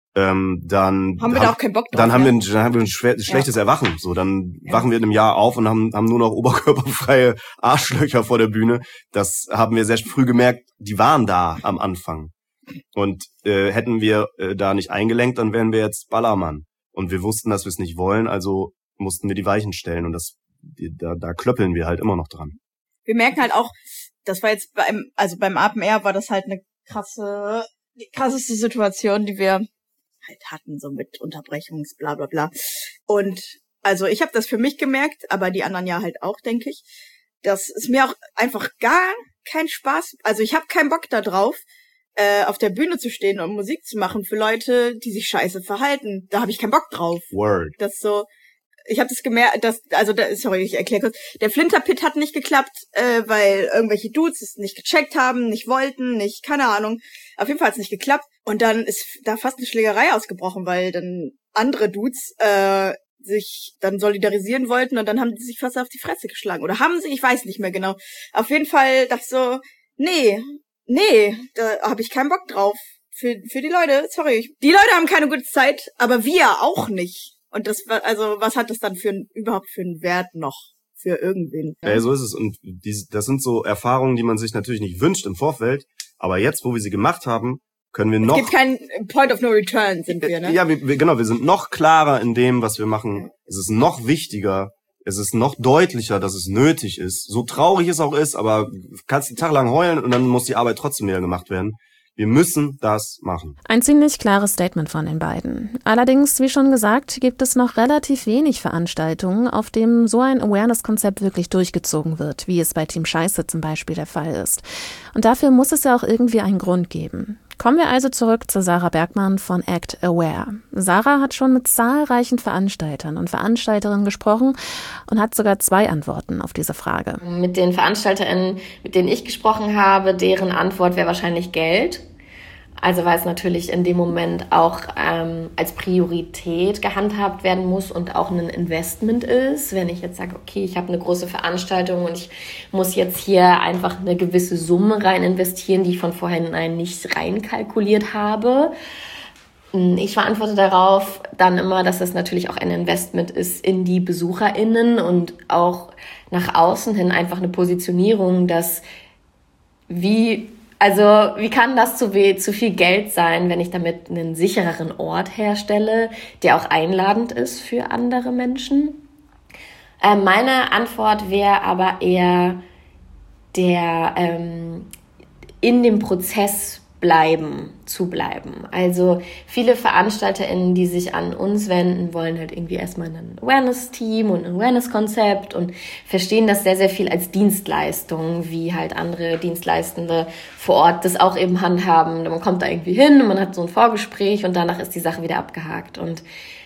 ähm, dann haben wir da auch keinen Bock drauf. Dann haben ja. wir ein, dann haben wir ein schwer, schlechtes ja. Erwachen. So, dann ja. wachen wir in einem Jahr auf und haben, haben nur noch oberkörperfreie Arschlöcher vor der Bühne. Das haben wir sehr früh gemerkt, die waren da am Anfang. Und äh, hätten wir äh, da nicht eingelenkt, dann wären wir jetzt Ballermann. Und wir wussten, dass wir es nicht wollen, also mussten wir die Weichen stellen. Und das da, da klöppeln wir halt immer noch dran. Wir merken halt auch, das war jetzt beim, also beim Open Air war das halt eine krasse, die krasseste Situation, die wir halt hatten, so mit Unterbrechungs, bla bla bla. Und also ich habe das für mich gemerkt, aber die anderen ja halt auch, denke ich, dass es mir auch einfach gar keinen Spaß, also ich habe keinen Bock da drauf, äh, auf der Bühne zu stehen und Musik zu machen für Leute, die sich scheiße verhalten. Da habe ich keinen Bock drauf. Word. Das so, ich habe das gemerkt, dass, also da, sorry, ich erkläre kurz, der Flinterpit hat nicht geklappt, äh, weil irgendwelche Dudes es nicht gecheckt haben, nicht wollten, nicht, keine Ahnung. Auf jeden Fall hat es nicht geklappt. Und dann ist da fast eine Schlägerei ausgebrochen, weil dann andere Dudes äh, sich dann solidarisieren wollten und dann haben die sich fast auf die Fresse geschlagen. Oder haben sie, ich weiß nicht mehr genau. Auf jeden Fall dachte ich so, nee, nee, da habe ich keinen Bock drauf. Für für die Leute, sorry, ich, die Leute haben keine gute Zeit, aber wir auch nicht. Und das war, also, was hat das dann für ein, überhaupt für einen Wert noch für irgendwen? Ja, so ist es. Und die, das sind so Erfahrungen, die man sich natürlich nicht wünscht im Vorfeld. Aber jetzt, wo wir sie gemacht haben, können wir noch... Es gibt keinen Point of No Return, sind wir, ne? Ja, wir, wir, genau, wir sind noch klarer in dem, was wir machen. Es ist noch wichtiger. Es ist noch deutlicher, dass es nötig ist. So traurig es auch ist, aber kannst den Tag lang heulen und dann muss die Arbeit trotzdem wieder gemacht werden. Wir müssen das machen. Ein ziemlich klares Statement von den beiden. Allerdings, wie schon gesagt, gibt es noch relativ wenig Veranstaltungen, auf denen so ein Awareness-Konzept wirklich durchgezogen wird, wie es bei Team Scheiße zum Beispiel der Fall ist. Und dafür muss es ja auch irgendwie einen Grund geben. Kommen wir also zurück zu Sarah Bergmann von Act Aware. Sarah hat schon mit zahlreichen Veranstaltern und Veranstalterinnen gesprochen und hat sogar zwei Antworten auf diese Frage. Mit den VeranstalterInnen, mit denen ich gesprochen habe, deren Antwort wäre wahrscheinlich Geld. Also weil es natürlich in dem Moment auch ähm, als Priorität gehandhabt werden muss und auch ein Investment ist. Wenn ich jetzt sage, okay, ich habe eine große Veranstaltung und ich muss jetzt hier einfach eine gewisse Summe rein investieren, die ich von vornherein nicht reinkalkuliert habe. Ich verantworte darauf dann immer, dass das natürlich auch ein Investment ist in die BesucherInnen und auch nach außen hin einfach eine Positionierung, dass wie... Also wie kann das zu, weh, zu viel Geld sein, wenn ich damit einen sichereren Ort herstelle, der auch einladend ist für andere Menschen? Äh, meine Antwort wäre aber eher der ähm, in dem Prozess bleiben, zu bleiben. Also viele VeranstalterInnen, die sich an uns wenden, wollen halt irgendwie erstmal ein Awareness-Team und ein Awareness-Konzept und verstehen das sehr, sehr viel als Dienstleistung, wie halt andere Dienstleistende vor Ort das auch eben handhaben. Man kommt da irgendwie hin und man hat so ein Vorgespräch und danach ist die Sache wieder abgehakt. Und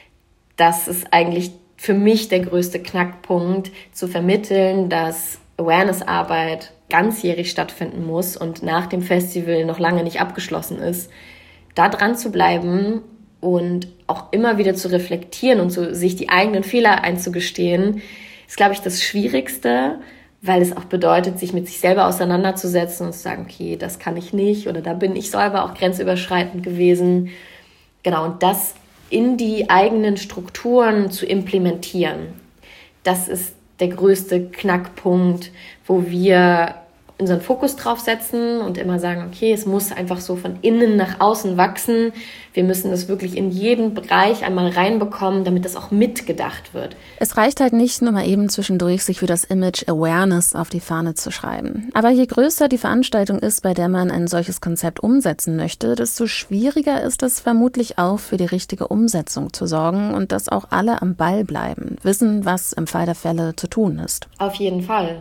das ist eigentlich für mich der größte Knackpunkt, zu vermitteln, dass Awareness-Arbeit ganzjährig stattfinden muss und nach dem Festival noch lange nicht abgeschlossen ist, da dran zu bleiben und auch immer wieder zu reflektieren und so sich die eigenen Fehler einzugestehen, ist, glaube ich, das Schwierigste, weil es auch bedeutet, sich mit sich selber auseinanderzusetzen und zu sagen, okay, das kann ich nicht oder da bin ich selber auch grenzüberschreitend gewesen. Genau, und das in die eigenen Strukturen zu implementieren, das ist der größte Knackpunkt, wo wir unseren Fokus drauf setzen und immer sagen, okay, es muss einfach so von innen nach außen wachsen. Wir müssen das wirklich in jeden Bereich einmal reinbekommen, damit das auch mitgedacht wird. Es reicht halt nicht, nur mal eben zwischendurch sich für das Image Awareness auf die Fahne zu schreiben. Aber je größer die Veranstaltung ist, bei der man ein solches Konzept umsetzen möchte, desto schwieriger ist es vermutlich auch, für die richtige Umsetzung zu sorgen und dass auch alle am Ball bleiben, wissen, was im Fall der Fälle zu tun ist. Auf jeden Fall.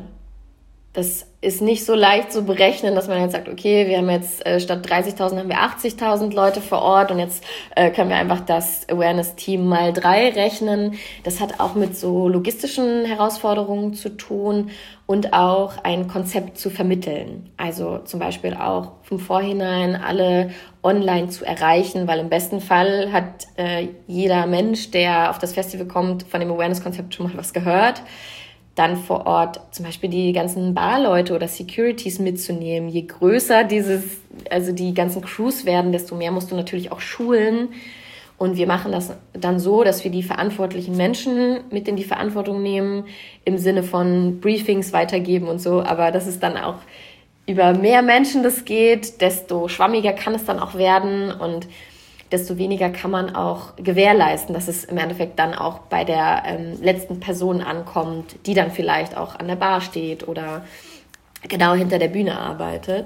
Das ist nicht so leicht zu berechnen, dass man jetzt sagt, okay, wir haben jetzt äh, statt dreißigtausend haben wir achtzigtausend Leute vor Ort und jetzt äh, können wir einfach das Awareness-Team mal drei rechnen. Das hat auch mit so logistischen Herausforderungen zu tun und auch ein Konzept zu vermitteln. Also zum Beispiel auch vom Vorhinein alle online zu erreichen, weil im besten Fall hat äh, jeder Mensch, der auf das Festival kommt, von dem Awareness-Konzept schon mal was gehört. Dann vor Ort zum Beispiel die ganzen Barleute oder Securities mitzunehmen. Je größer dieses, also die ganzen Crews werden, desto mehr musst du natürlich auch schulen. Und wir machen das dann so, dass wir die verantwortlichen Menschen mit in die Verantwortung nehmen, im Sinne von Briefings weitergeben und so. Aber das ist dann auch über mehr Menschen das geht, desto schwammiger kann es dann auch werden und desto weniger kann man auch gewährleisten, dass es im Endeffekt dann auch bei der ähm, letzten Person ankommt, die dann vielleicht auch an der Bar steht oder genau hinter der Bühne arbeitet.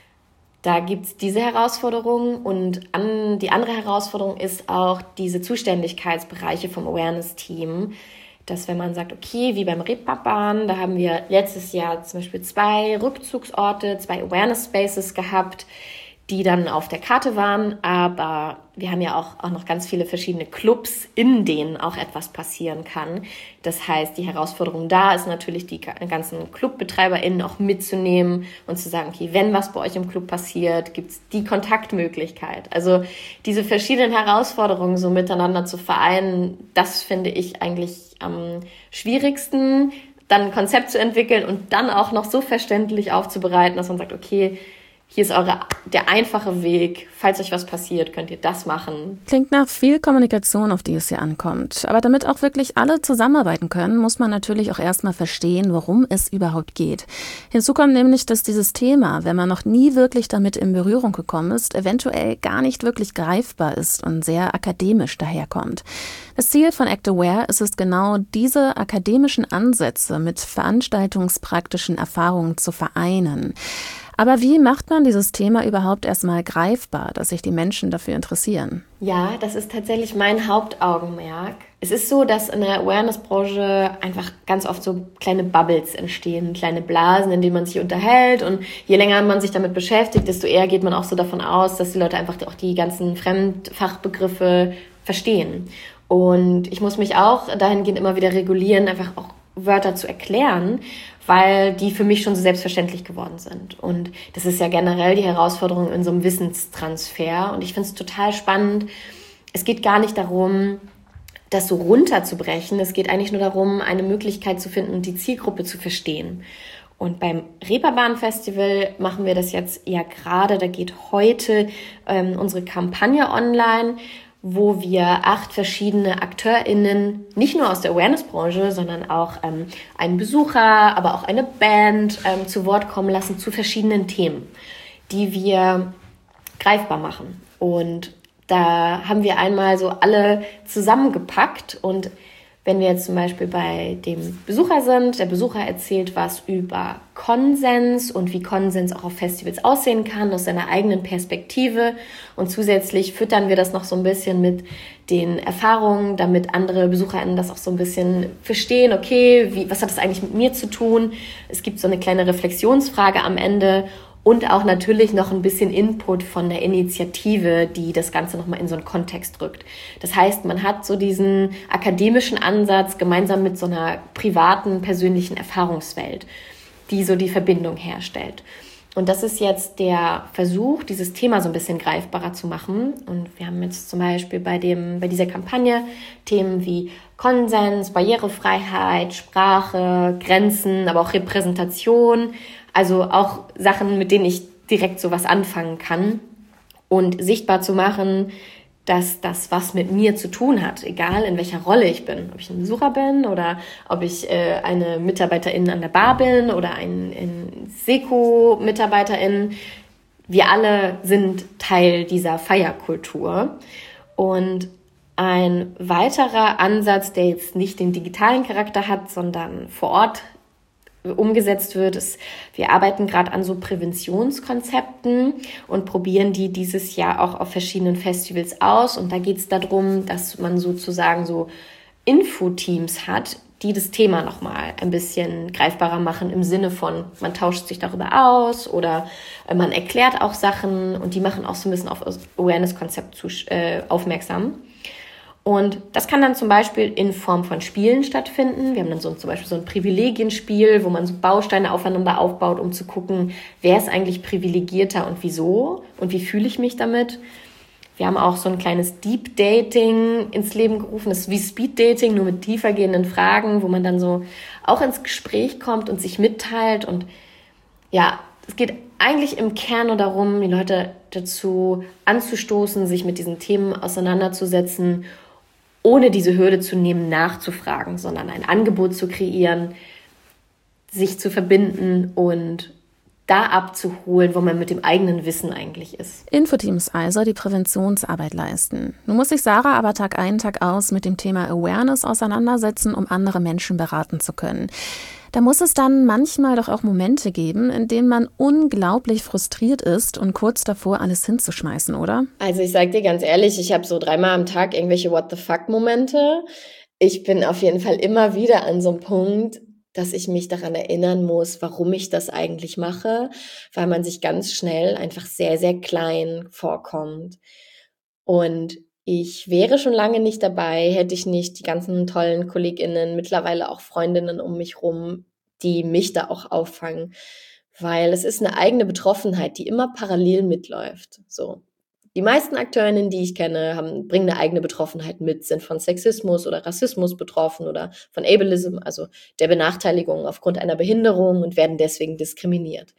Da gibt's diese Herausforderung und an, die andere Herausforderung ist auch diese Zuständigkeitsbereiche vom Awareness-Team, dass wenn man sagt, okay, wie beim Reeperbahn, da haben wir letztes Jahr zum Beispiel zwei Rückzugsorte, zwei Awareness-Spaces gehabt, die dann auf der Karte waren, aber wir haben ja auch, auch noch ganz viele verschiedene Clubs, in denen auch etwas passieren kann. Das heißt, die Herausforderung da ist natürlich, die ganzen ClubbetreiberInnen auch mitzunehmen und zu sagen, okay, wenn was bei euch im Club passiert, gibt's die Kontaktmöglichkeit. Also diese verschiedenen Herausforderungen so miteinander zu vereinen, das finde ich eigentlich am schwierigsten, dann ein Konzept zu entwickeln und dann auch noch so verständlich aufzubereiten, dass man sagt, okay, hier ist eure, der einfache Weg. Falls euch was passiert, könnt ihr das machen. Klingt nach viel Kommunikation, auf die es hier ankommt. Aber damit auch wirklich alle zusammenarbeiten können, muss man natürlich auch erstmal verstehen, worum es überhaupt geht. Hinzu kommt nämlich, dass dieses Thema, wenn man noch nie wirklich damit in Berührung gekommen ist, eventuell gar nicht wirklich greifbar ist und sehr akademisch daherkommt. Das Ziel von Act Aware ist es genau, diese akademischen Ansätze mit veranstaltungspraktischen Erfahrungen zu vereinen. Aber wie macht man dieses Thema überhaupt erstmal greifbar, dass sich die Menschen dafür interessieren? Ja, das ist tatsächlich mein Hauptaugenmerk. Es ist so, dass in der Awareness-Branche einfach ganz oft so kleine Bubbles entstehen, kleine Blasen, in denen man sich unterhält. Und je länger man sich damit beschäftigt, desto eher geht man auch so davon aus, dass die Leute einfach auch die ganzen Fremdfachbegriffe verstehen. Und ich muss mich auch dahingehend immer wieder regulieren, einfach auch Wörter zu erklären, weil die für mich schon so selbstverständlich geworden sind. Und das ist ja generell die Herausforderung in so einem Wissenstransfer. Und ich finde es total spannend. Es geht gar nicht darum, das so runterzubrechen. Es geht eigentlich nur darum, eine Möglichkeit zu finden, die Zielgruppe zu verstehen. Und beim Reeperbahn-Festival machen wir das jetzt ja gerade. Da geht heute ähm, unsere Kampagne online, wo wir acht verschiedene AkteurInnen, nicht nur aus der Awareness-Branche, sondern auch ähm, einen Besucher, aber auch eine Band ähm, zu Wort kommen lassen zu verschiedenen Themen, die wir greifbar machen. Und da haben wir einmal so alle zusammengepackt und wenn wir jetzt zum Beispiel bei dem Besucher sind, der Besucher erzählt was über Konsens und wie Konsens auch auf Festivals aussehen kann, aus seiner eigenen Perspektive. Und zusätzlich füttern wir das noch so ein bisschen mit den Erfahrungen, damit andere BesucherInnen das auch so ein bisschen verstehen, okay, wie, was hat das eigentlich mit mir zu tun? Es gibt so eine kleine Reflexionsfrage am Ende. Und auch natürlich noch ein bisschen Input von der Initiative, die das Ganze nochmal in so einen Kontext rückt. Das heißt, man hat so diesen akademischen Ansatz gemeinsam mit so einer privaten, persönlichen Erfahrungswelt, die so die Verbindung herstellt. Und das ist jetzt der Versuch, dieses Thema so ein bisschen greifbarer zu machen. Und wir haben jetzt zum Beispiel bei dem, bei dieser Kampagne Themen wie Konsens, Barrierefreiheit, Sprache, Grenzen, aber auch Repräsentation. Also auch Sachen, mit denen ich direkt sowas anfangen kann und sichtbar zu machen, dass das was mit mir zu tun hat, egal in welcher Rolle ich bin. Ob ich ein Besucher bin oder ob ich äh, eine Mitarbeiterin an der Bar bin oder ein, ein Seko-Mitarbeiterin. Wir alle sind Teil dieser Feierkultur. Und ein weiterer Ansatz, der jetzt nicht den digitalen Charakter hat, sondern vor Ort umgesetzt wird, ist, wir arbeiten gerade an so Präventionskonzepten und probieren die dieses Jahr auch auf verschiedenen Festivals aus. Und da geht es darum, dass man sozusagen so Infoteams hat, die das Thema nochmal ein bisschen greifbarer machen im Sinne von, man tauscht sich darüber aus oder man erklärt auch Sachen und die machen auch so ein bisschen auf das Awareness-Konzept zu, äh, aufmerksam. Und das kann dann zum Beispiel in Form von Spielen stattfinden. Wir haben dann so zum Beispiel so ein Privilegienspiel, wo man so Bausteine aufeinander aufbaut, um zu gucken, wer ist eigentlich privilegierter und wieso und wie fühle ich mich damit. Wir haben auch so ein kleines Deep Dating ins Leben gerufen. Das ist wie Speed Dating, nur mit tiefergehenden Fragen, wo man dann so auch ins Gespräch kommt und sich mitteilt. Und ja, es geht eigentlich im Kern nur darum, die Leute dazu anzustoßen, sich mit diesen Themen auseinanderzusetzen, ohne diese Hürde zu nehmen, nachzufragen, sondern ein Angebot zu kreieren, sich zu verbinden und da abzuholen, wo man mit dem eigenen Wissen eigentlich ist. Infoteams also, die Präventionsarbeit leisten. Nun muss sich Sarah aber Tag ein, Tag aus mit dem Thema Awareness auseinandersetzen, um andere Menschen beraten zu können. Da muss es dann manchmal doch auch Momente geben, in denen man unglaublich frustriert ist und kurz davor, alles hinzuschmeißen, oder? Also ich sag dir ganz ehrlich, ich habe so dreimal am Tag irgendwelche What-the-fuck-Momente. Ich bin auf jeden Fall immer wieder an so einem Punkt, dass ich mich daran erinnern muss, warum ich das eigentlich mache, weil man sich ganz schnell einfach sehr, sehr klein vorkommt. Und ich wäre schon lange nicht dabei, hätte ich nicht die ganzen tollen KollegInnen, mittlerweile auch Freundinnen um mich rum, die mich da auch auffangen. Weil es ist eine eigene Betroffenheit, die immer parallel mitläuft. So. Die meisten AkteurInnen, die ich kenne, haben, bringen eine eigene Betroffenheit mit, sind von Sexismus oder Rassismus betroffen oder von Ableism, also der Benachteiligung aufgrund einer Behinderung und werden deswegen diskriminiert.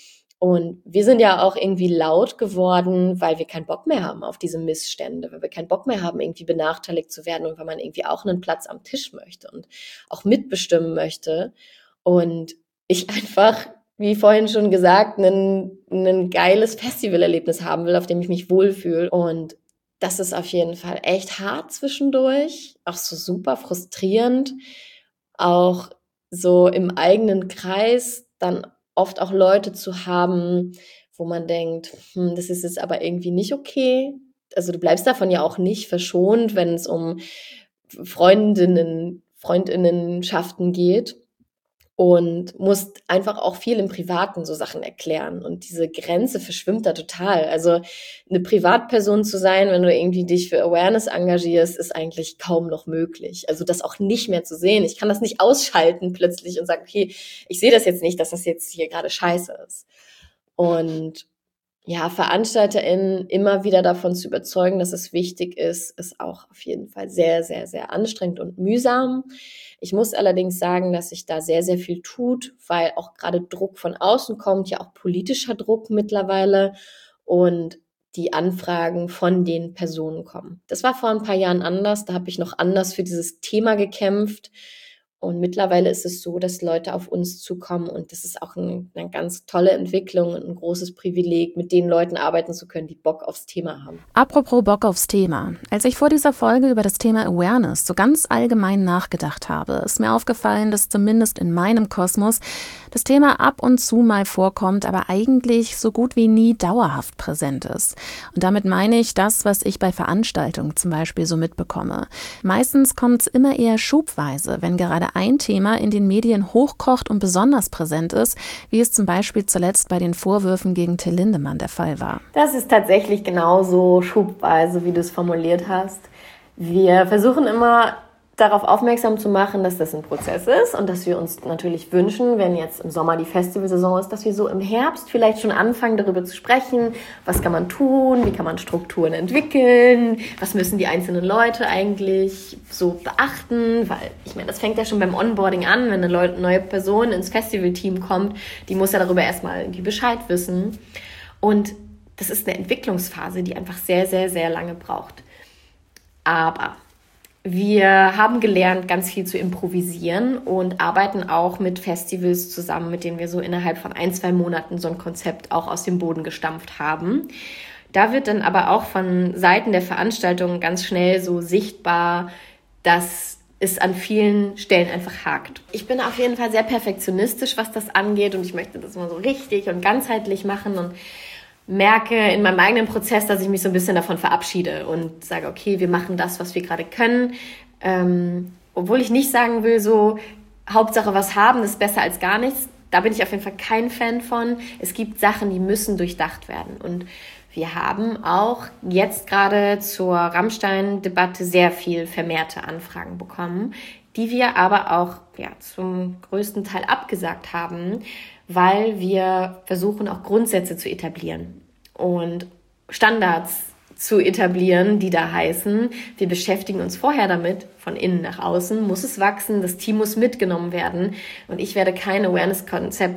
Und wir sind ja auch irgendwie laut geworden, weil wir keinen Bock mehr haben auf diese Missstände, weil wir keinen Bock mehr haben, irgendwie benachteiligt zu werden und weil man irgendwie auch einen Platz am Tisch möchte und auch mitbestimmen möchte. Und ich einfach, wie vorhin schon gesagt, ein, ein geiles Festivalerlebnis haben will, auf dem ich mich wohlfühle. Und das ist auf jeden Fall echt hart zwischendurch, auch so super frustrierend, auch so im eigenen Kreis dann oft auch Leute zu haben, wo man denkt, hm, das ist jetzt aber irgendwie nicht okay. Also du bleibst davon ja auch nicht verschont, wenn es um Freundinnen, Freundinnenschaften geht. Und musst einfach auch viel im Privaten so Sachen erklären. Und diese Grenze verschwimmt da total. Also eine Privatperson zu sein, wenn du irgendwie dich für Awareness engagierst, ist eigentlich kaum noch möglich. Also das auch nicht mehr zu sehen. Ich kann das nicht ausschalten plötzlich und sagen, okay, ich sehe das jetzt nicht, dass das jetzt hier gerade scheiße ist. Und ja, VeranstalterInnen immer wieder davon zu überzeugen, dass es wichtig ist, ist auch auf jeden Fall sehr, sehr, sehr anstrengend und mühsam. Ich muss allerdings sagen, dass sich da sehr, sehr viel tut, weil auch gerade Druck von außen kommt, ja auch politischer Druck mittlerweile und die Anfragen von den Personen kommen. Das war vor ein paar Jahren anders, da habe ich noch anders für dieses Thema gekämpft. Und mittlerweile ist es so, dass Leute auf uns zukommen und das ist auch ein, eine ganz tolle Entwicklung und ein großes Privileg, mit den Leuten arbeiten zu können, die Bock aufs Thema haben. Apropos Bock aufs Thema. Als ich vor dieser Folge über das Thema Awareness so ganz allgemein nachgedacht habe, ist mir aufgefallen, dass zumindest in meinem Kosmos das Thema ab und zu mal vorkommt, aber eigentlich so gut wie nie dauerhaft präsent ist. Und damit meine ich das, was ich bei Veranstaltungen zum Beispiel so mitbekomme. Meistens kommt es immer eher schubweise, wenn gerade ein Thema in den Medien hochkocht und besonders präsent ist, wie es zum Beispiel zuletzt bei den Vorwürfen gegen Till Lindemann der Fall war. Das ist tatsächlich genauso schubweise, wie du es formuliert hast. Wir versuchen immer darauf aufmerksam zu machen, dass das ein Prozess ist und dass wir uns natürlich wünschen, wenn jetzt im Sommer die Festivalsaison ist, dass wir so im Herbst vielleicht schon anfangen, darüber zu sprechen, was kann man tun, wie kann man Strukturen entwickeln, was müssen die einzelnen Leute eigentlich so beachten, weil ich meine, das fängt ja schon beim Onboarding an, wenn eine neue Person ins Festivalteam kommt, die muss ja darüber erstmal irgendwie Bescheid wissen und das ist eine Entwicklungsphase, die einfach sehr, sehr, sehr lange braucht. Aber wir haben gelernt, ganz viel zu improvisieren und arbeiten auch mit Festivals zusammen, mit denen wir so innerhalb von ein, zwei Monaten so ein Konzept auch aus dem Boden gestampft haben. Da wird dann aber auch von Seiten der Veranstaltungen ganz schnell so sichtbar, dass es an vielen Stellen einfach hakt. Ich bin auf jeden Fall sehr perfektionistisch, was das angeht und ich möchte das mal so richtig und ganzheitlich machen und merke in meinem eigenen Prozess, dass ich mich so ein bisschen davon verabschiede und sage, okay, wir machen das, was wir gerade können. Ähm, obwohl ich nicht sagen will, so Hauptsache was haben, ist besser als gar nichts. Da bin ich auf jeden Fall kein Fan von. Es gibt Sachen, die müssen durchdacht werden. Und wir haben auch jetzt gerade zur Rammstein-Debatte sehr viel vermehrte Anfragen bekommen, die wir aber auch ja, zum größten Teil abgesagt haben, weil wir versuchen, auch Grundsätze zu etablieren und Standards zu etablieren, die da heißen, wir beschäftigen uns vorher damit, von innen nach außen, muss es wachsen, das Team muss mitgenommen werden und ich werde kein Awareness-Konzept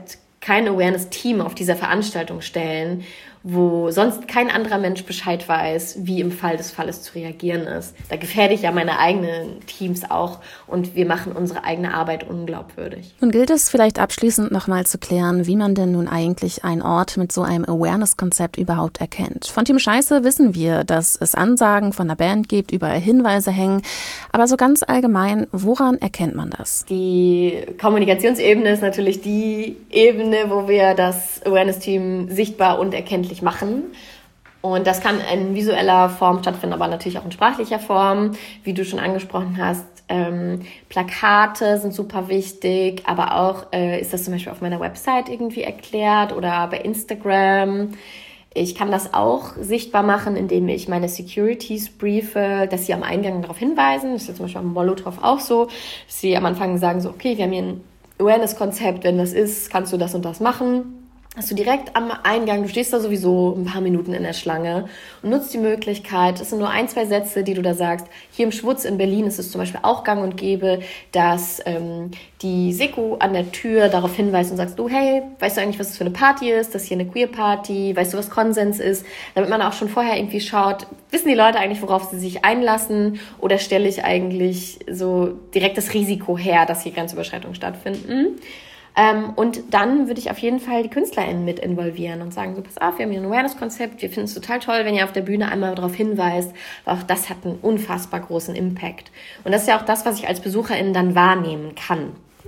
kein Awareness-Team auf dieser Veranstaltung stellen, wo sonst kein anderer Mensch Bescheid weiß, wie im Fall des Falles zu reagieren ist. Da gefährde ich ja meine eigenen Teams auch und wir machen unsere eigene Arbeit unglaubwürdig. Nun gilt es vielleicht abschließend nochmal zu klären, wie man denn nun eigentlich einen Ort mit so einem Awareness-Konzept überhaupt erkennt. Von Team Scheiße wissen wir, dass es Ansagen von der Band gibt, überall Hinweise hängen. Aber so ganz allgemein, woran erkennt man das? Die Kommunikationsebene ist natürlich die Ebene, wo wir das Awareness-Team sichtbar und erkenntlich machen. Und das kann in visueller Form stattfinden, aber natürlich auch in sprachlicher Form, wie du schon angesprochen hast. Ähm, Plakate sind super wichtig, aber auch äh, ist das zum Beispiel auf meiner Website irgendwie erklärt oder bei Instagram. Ich kann das auch sichtbar machen, indem ich meine Securities briefe, dass sie am Eingang darauf hinweisen. Das ist ja zum Beispiel am Molotow auch so, dass sie am Anfang sagen so, okay, wir haben hier ein Awareness-Konzept, wenn das ist, kannst du das und das machen. Hast du direkt am Eingang, du stehst da sowieso ein paar Minuten in der Schlange und nutzt die Möglichkeit, das sind nur ein, zwei Sätze, die du da sagst. Hier im Schwutz in Berlin ist es zum Beispiel auch gang und gäbe, dass ähm, die Seko an der Tür darauf hinweist und sagst, du, hey, weißt du eigentlich, was das für eine Party ist? Das ist hier eine Queer-Party, weißt du, was Konsens ist? Damit man auch schon vorher irgendwie schaut, wissen die Leute eigentlich, worauf sie sich einlassen oder stelle ich eigentlich so direkt das Risiko her, dass hier Grenzüberschreitungen stattfinden? Ähm, und dann würde ich auf jeden Fall die KünstlerInnen mit involvieren und sagen, so pass auf, wir haben hier ein Awareness-Konzept, wir finden es total toll, wenn ihr auf der Bühne einmal darauf hinweist, weil auch das hat einen unfassbar großen Impact. Und das ist ja auch das, was ich als BesucherInnen dann wahrnehmen kann.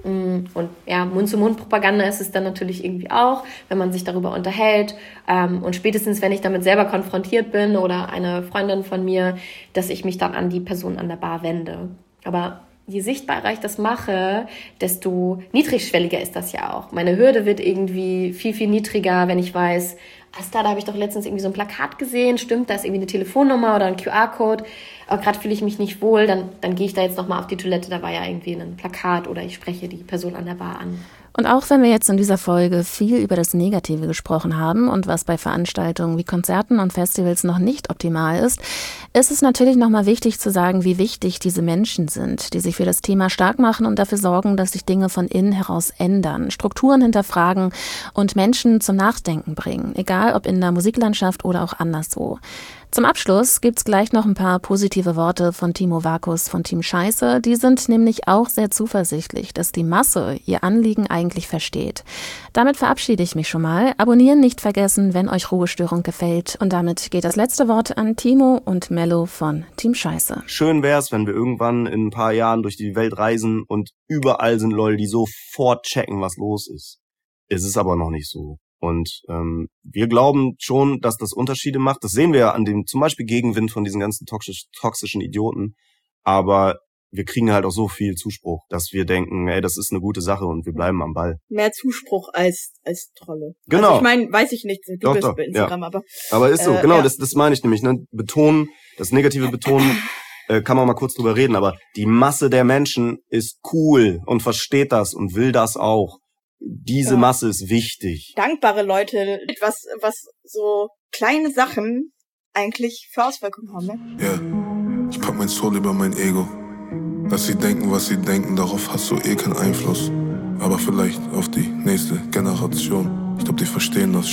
Und ja, Mund-zu-Mund-Propaganda ist es dann natürlich irgendwie auch, wenn man sich darüber unterhält. Und spätestens, wenn ich damit selber konfrontiert bin oder eine Freundin von mir, dass ich mich dann an die Person an der Bar wende. Aber je sichtbarer ich das mache, desto niedrigschwelliger ist das ja auch. Meine Hürde wird irgendwie viel, viel niedriger, wenn ich weiß, alles klar, da habe ich doch letztens irgendwie so ein Plakat gesehen, stimmt, da ist irgendwie eine Telefonnummer oder ein Q R-Code, aber gerade fühle ich mich nicht wohl, dann, dann gehe ich da jetzt nochmal auf die Toilette, da war ja irgendwie ein Plakat oder ich spreche die Person an der Bar an. Und auch wenn wir jetzt in dieser Folge viel über das Negative gesprochen haben und was bei Veranstaltungen wie Konzerten und Festivals noch nicht optimal ist, ist es natürlich nochmal wichtig zu sagen, wie wichtig diese Menschen sind, die sich für das Thema stark machen und dafür sorgen, dass sich Dinge von innen heraus ändern, Strukturen hinterfragen und Menschen zum Nachdenken bringen, egal ob in der Musiklandschaft oder auch anderswo. Zum Abschluss gibt's gleich noch ein paar positive Worte von Timo Vakus von Team Scheiße. Die sind nämlich auch sehr zuversichtlich, dass die Masse ihr Anliegen eigentlich versteht. Damit verabschiede ich mich schon mal. Abonnieren nicht vergessen, wenn euch Ruhestörung gefällt. Und damit geht das letzte Wort an Timo und Mello von Team Scheiße. Schön wär's, wenn wir irgendwann in ein paar Jahren durch die Welt reisen und überall sind Leute, die sofort checken, was los ist. Es ist aber noch nicht so. Und ähm, wir glauben schon, dass das Unterschiede macht. Das sehen wir ja an dem zum Beispiel Gegenwind von diesen ganzen toxisch, toxischen Idioten. Aber wir kriegen halt auch so viel Zuspruch, dass wir denken, ey, das ist eine gute Sache und wir bleiben am Ball. Mehr Zuspruch als als Trolle. Genau. Also ich meine, weiß ich nicht, du doch, bist doch, bei Instagram, ja. aber... Aber ist so, äh, genau, ja. das, das meine ich nämlich. Ne? Betonen, das negative Betonen, äh, kann man mal kurz drüber reden, aber die Masse der Menschen ist cool und versteht das und will das auch. Diese ja. Masse ist wichtig. Dankbare Leute, was was so kleine Sachen eigentlich für Auswirkungen haben, ne? Ja, ich pack mein Soul über mein Ego. Lass sie denken, was sie denken, darauf hast du eh keinen Einfluss. Aber vielleicht auf die nächste Generation. Ich glaub, die verstehen das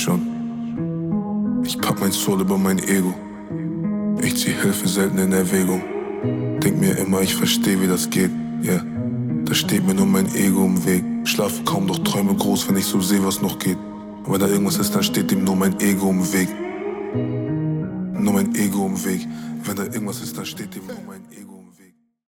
schon. Ich pack mein Soul über mein Ego. Ich zieh Hilfe selten in Erwägung. Denk mir immer, ich versteh, wie das geht, ja. Yeah. Da steht mir nur mein Ego im Weg. Schlafe kaum, doch träume groß, wenn ich so sehe, was noch geht. Und wenn da irgendwas ist, dann steht ihm nur mein Ego im Weg. Nur mein Ego im Weg. Wenn da irgendwas ist, dann steht ihm nur mein Ego.